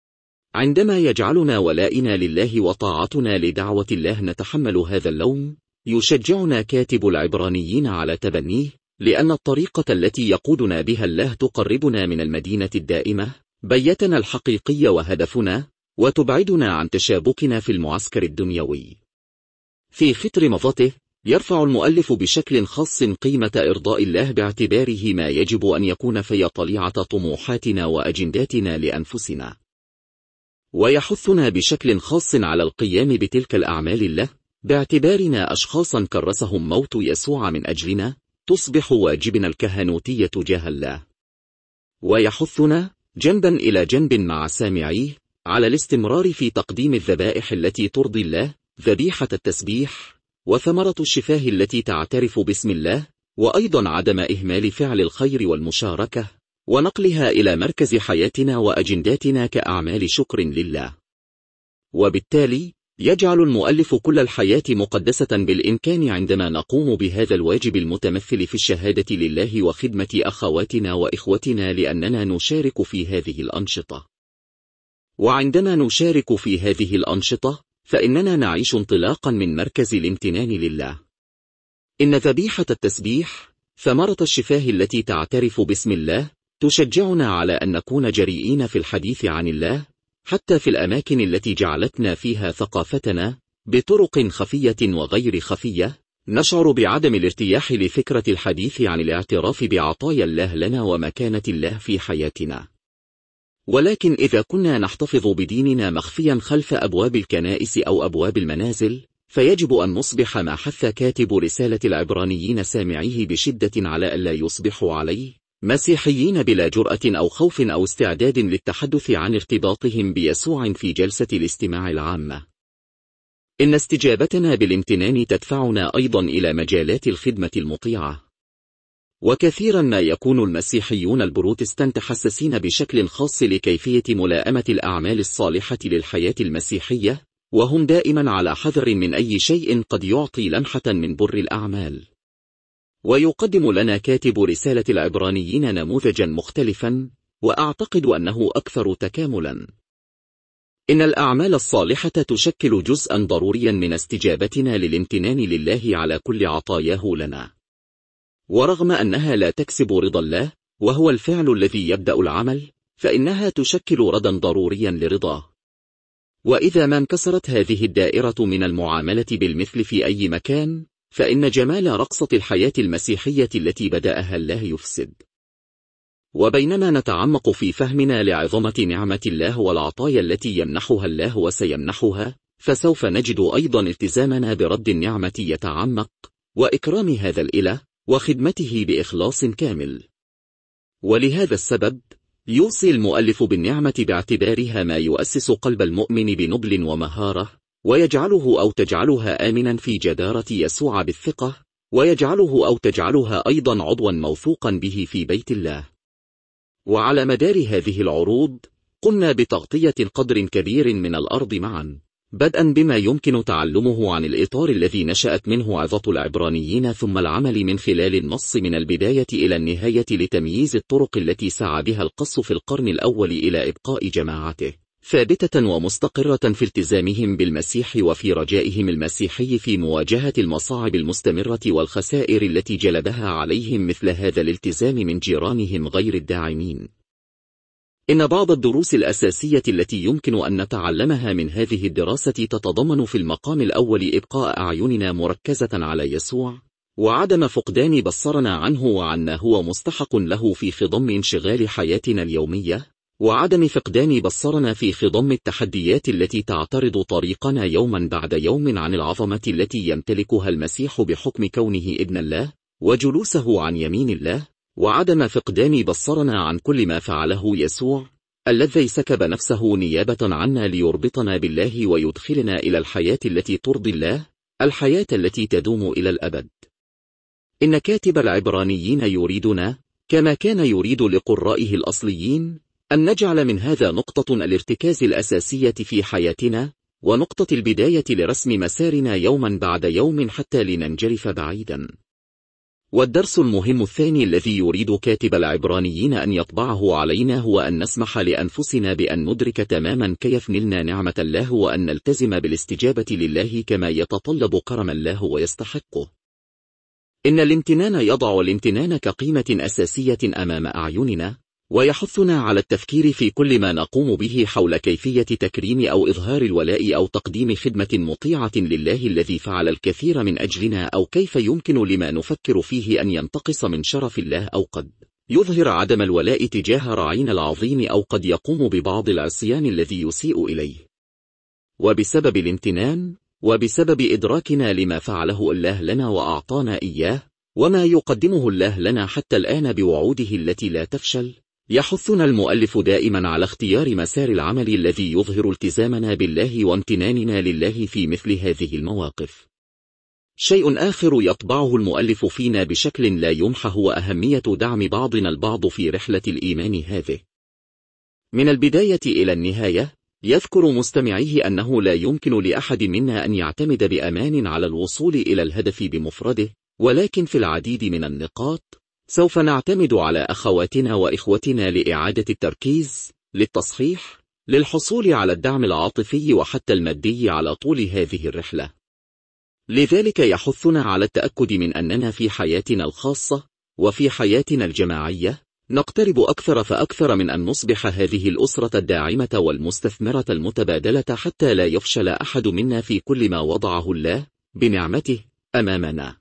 عندما يجعلنا ولائنا لله وطاعتنا لدعوة الله نتحمل هذا اللوم، يشجعنا كاتب العبرانيين على تبنيه، لأن الطريقة التي يقودنا بها الله تقربنا من المدينة الدائمة، بيتنا الحقيقي وهدفنا، وتبعدنا عن تشابكنا في المعسكر الدنيوي. في خطر مضته يرفع المؤلف بشكل خاص قيمة إرضاء الله باعتباره ما يجب أن يكون في طليعة طموحاتنا وأجنداتنا لأنفسنا، ويحثنا بشكل خاص على القيام بتلك الأعمال الله باعتبارنا أشخاصا كرسهم موت يسوع من أجلنا، تصبح واجبنا الكهنوتي تجاه الله. ويحثنا جنبا إلى جنب مع سامعيه على الاستمرار في تقديم الذبائح التي ترضي الله، ذبيحة التسبيح وثمرة الشفاه التي تعترف باسم الله، وأيضا عدم إهمال فعل الخير والمشاركة ونقلها إلى مركز حياتنا وأجنداتنا كأعمال شكر لله. وبالتالي يجعل المؤلف كل الحياة مقدسة بالإمكان عندما نقوم بهذا الواجب المتمثل في الشهادة لله وخدمة أخواتنا وإخوتنا، لأننا نشارك في هذه الأنشطة. وعندما نشارك في هذه الأنشطة فإننا نعيش انطلاقا من مركز الامتنان لله. إن ذبيحة التسبيح، ثمرة الشفاه التي تعترف باسم الله، تشجعنا على أن نكون جريئين في الحديث عن الله، حتى في الأماكن التي جعلتنا فيها ثقافتنا بطرق خفية وغير خفية. نشعر بعدم الارتياح لفكرة الحديث عن الاعتراف بعطايا الله لنا ومكانة الله في حياتنا. ولكن إذا كنا نحتفظ بديننا مخفيا خلف أبواب الكنائس أو أبواب المنازل، فيجب أن نصبح ما حث كاتب رسالة العبرانيين سامعيه بشدة على ألا يصبحوا عليه مسيحيين بلا جرأة أو خوف أو استعداد للتحدث عن ارتباطهم بيسوع في جلسة الاستماع العامة. إن استجابتنا بالامتنان تدفعنا أيضا إلى مجالات الخدمة المطيعة. وكثيرا ما يكون المسيحيون البروتستانت حساسين بشكل خاص لكيفية ملائمة الأعمال الصالحة للحياة المسيحية، وهم دائما على حذر من أي شيء قد يعطي لمحة من بر الأعمال. ويقدم لنا كاتب رسالة العبرانيين نموذجا مختلفا، وأعتقد أنه أكثر تكاملا. إن الأعمال الصالحة تشكل جزءا ضروريا من استجابتنا للامتنان لله على كل عطاياه لنا. ورغم أنها لا تكسب رضا الله، وهو الفعل الذي يبدأ العمل، فإنها تشكل ردا ضروريا لرضاه. وإذا ما انكسرت هذه الدائرة من المعاملة بالمثل في أي مكان، فإن جمال رقصة الحياة المسيحية التي بدأها الله يفسد. وبينما نتعمق في فهمنا لعظمة نعمة الله والعطايا التي يمنحها الله وسيمنحها، فسوف نجد أيضا التزامنا برد النعمة يتعمق، وإكرام هذا الإله وخدمته بإخلاص كامل. ولهذا السبب يوصي المؤلف بالنعمة باعتبارها ما يؤسس قلب المؤمن بنبل ومهارة، ويجعله أو تجعلها آمنا في جدارة يسوع بالثقة، ويجعله أو تجعلها أيضا عضوا موثوقا به في بيت الله. وعلى مدار هذه العروض قمنا بتغطية قدر كبير من الأرض معا، بدءا بما يمكن تعلمه عن الإطار الذي نشأت منه عظة العبرانيين، ثم العمل من خلال النص من البداية إلى النهاية لتمييز الطرق التي سعى بها القص في القرن الأول إلى إبقاء جماعته ثابتة ومستقرة في التزامهم بالمسيح وفي رجائهم المسيحي في مواجهة المصاعب المستمرة والخسائر التي جلبها عليهم مثل هذا الالتزام من جيرانهم غير الداعمين. إن بعض الدروس الأساسية التي يمكن أن نتعلمها من هذه الدراسة تتضمن في المقام الأول إبقاء أعيننا مركزة على يسوع، وعدم فقدان بصرنا عنه وعنا هو مستحق له في خضم انشغال حياتنا اليومية، وعدم فقدان بصرنا في خضم التحديات التي تعترض طريقنا يوما بعد يوم عن العظمة التي يمتلكها المسيح بحكم كونه ابن الله وجلوسه عن يمين الله، وعدم فقدان بصرنا عن كل ما فعله يسوع الذي سكب نفسه نيابة عنا ليربطنا بالله ويدخلنا إلى الحياة التي ترضي الله، الحياة التي تدوم إلى الأبد. إن كاتب العبرانيين يريدنا، كما كان يريد لقرائه الأصليين، أن نجعل من هذا نقطة الارتكاز الأساسية في حياتنا، ونقطة البداية لرسم مسارنا يوما بعد يوم حتى لننجرف بعيدا. والدرس المهم الثاني الذي يريد كاتب العبرانيين أن يطبعه علينا هو أن نسمح لأنفسنا بأن ندرك تماما كيف نلنا نعمة الله وأن نلتزم بالاستجابة لله كما يتطلب كرم الله ويستحقه. إن الامتنان يضع الامتنان كقيمة أساسية أمام أعيننا، ويحثنا على التفكير في كل ما نقوم به حول كيفية تكريم أو إظهار الولاء أو تقديم خدمة مطيعة لله الذي فعل الكثير من أجلنا، أو كيف يمكن لما نفكر فيه أن ينتقص من شرف الله، أو قد يظهر عدم الولاء تجاه راعينا العظيم، أو قد يقوم ببعض العصيان الذي يسيء إليه. وبسبب الامتنان وبسبب إدراكنا لما فعله الله لنا وأعطانا إياه وما يقدمه الله لنا حتى الآن بوعوده التي لا تفشل، يحثنا المؤلف دائما على اختيار مسار العمل الذي يظهر التزامنا بالله وامتناننا لله في مثل هذه المواقف. شيء آخر يطبعه المؤلف فينا بشكل لا يمحى هو أهمية دعم بعضنا البعض في رحلة الإيمان هذه. من البداية إلى النهاية يذكر مستمعيه أنه لا يمكن لأحد منا أن يعتمد بأمان على الوصول إلى الهدف بمفرده، ولكن في العديد من النقاط سوف نعتمد على أخواتنا وإخوتنا لإعادة التركيز، للتصحيح، للحصول على الدعم العاطفي وحتى المادي على طول هذه الرحلة. لذلك يحثنا على التأكد من أننا في حياتنا الخاصة وفي حياتنا الجماعية نقترب أكثر فأكثر من أن نصبح هذه الأسرة الداعمة والمستثمرة المتبادلة، حتى لا يفشل أحد منا في كل ما وضعه الله بنعمته أمامنا.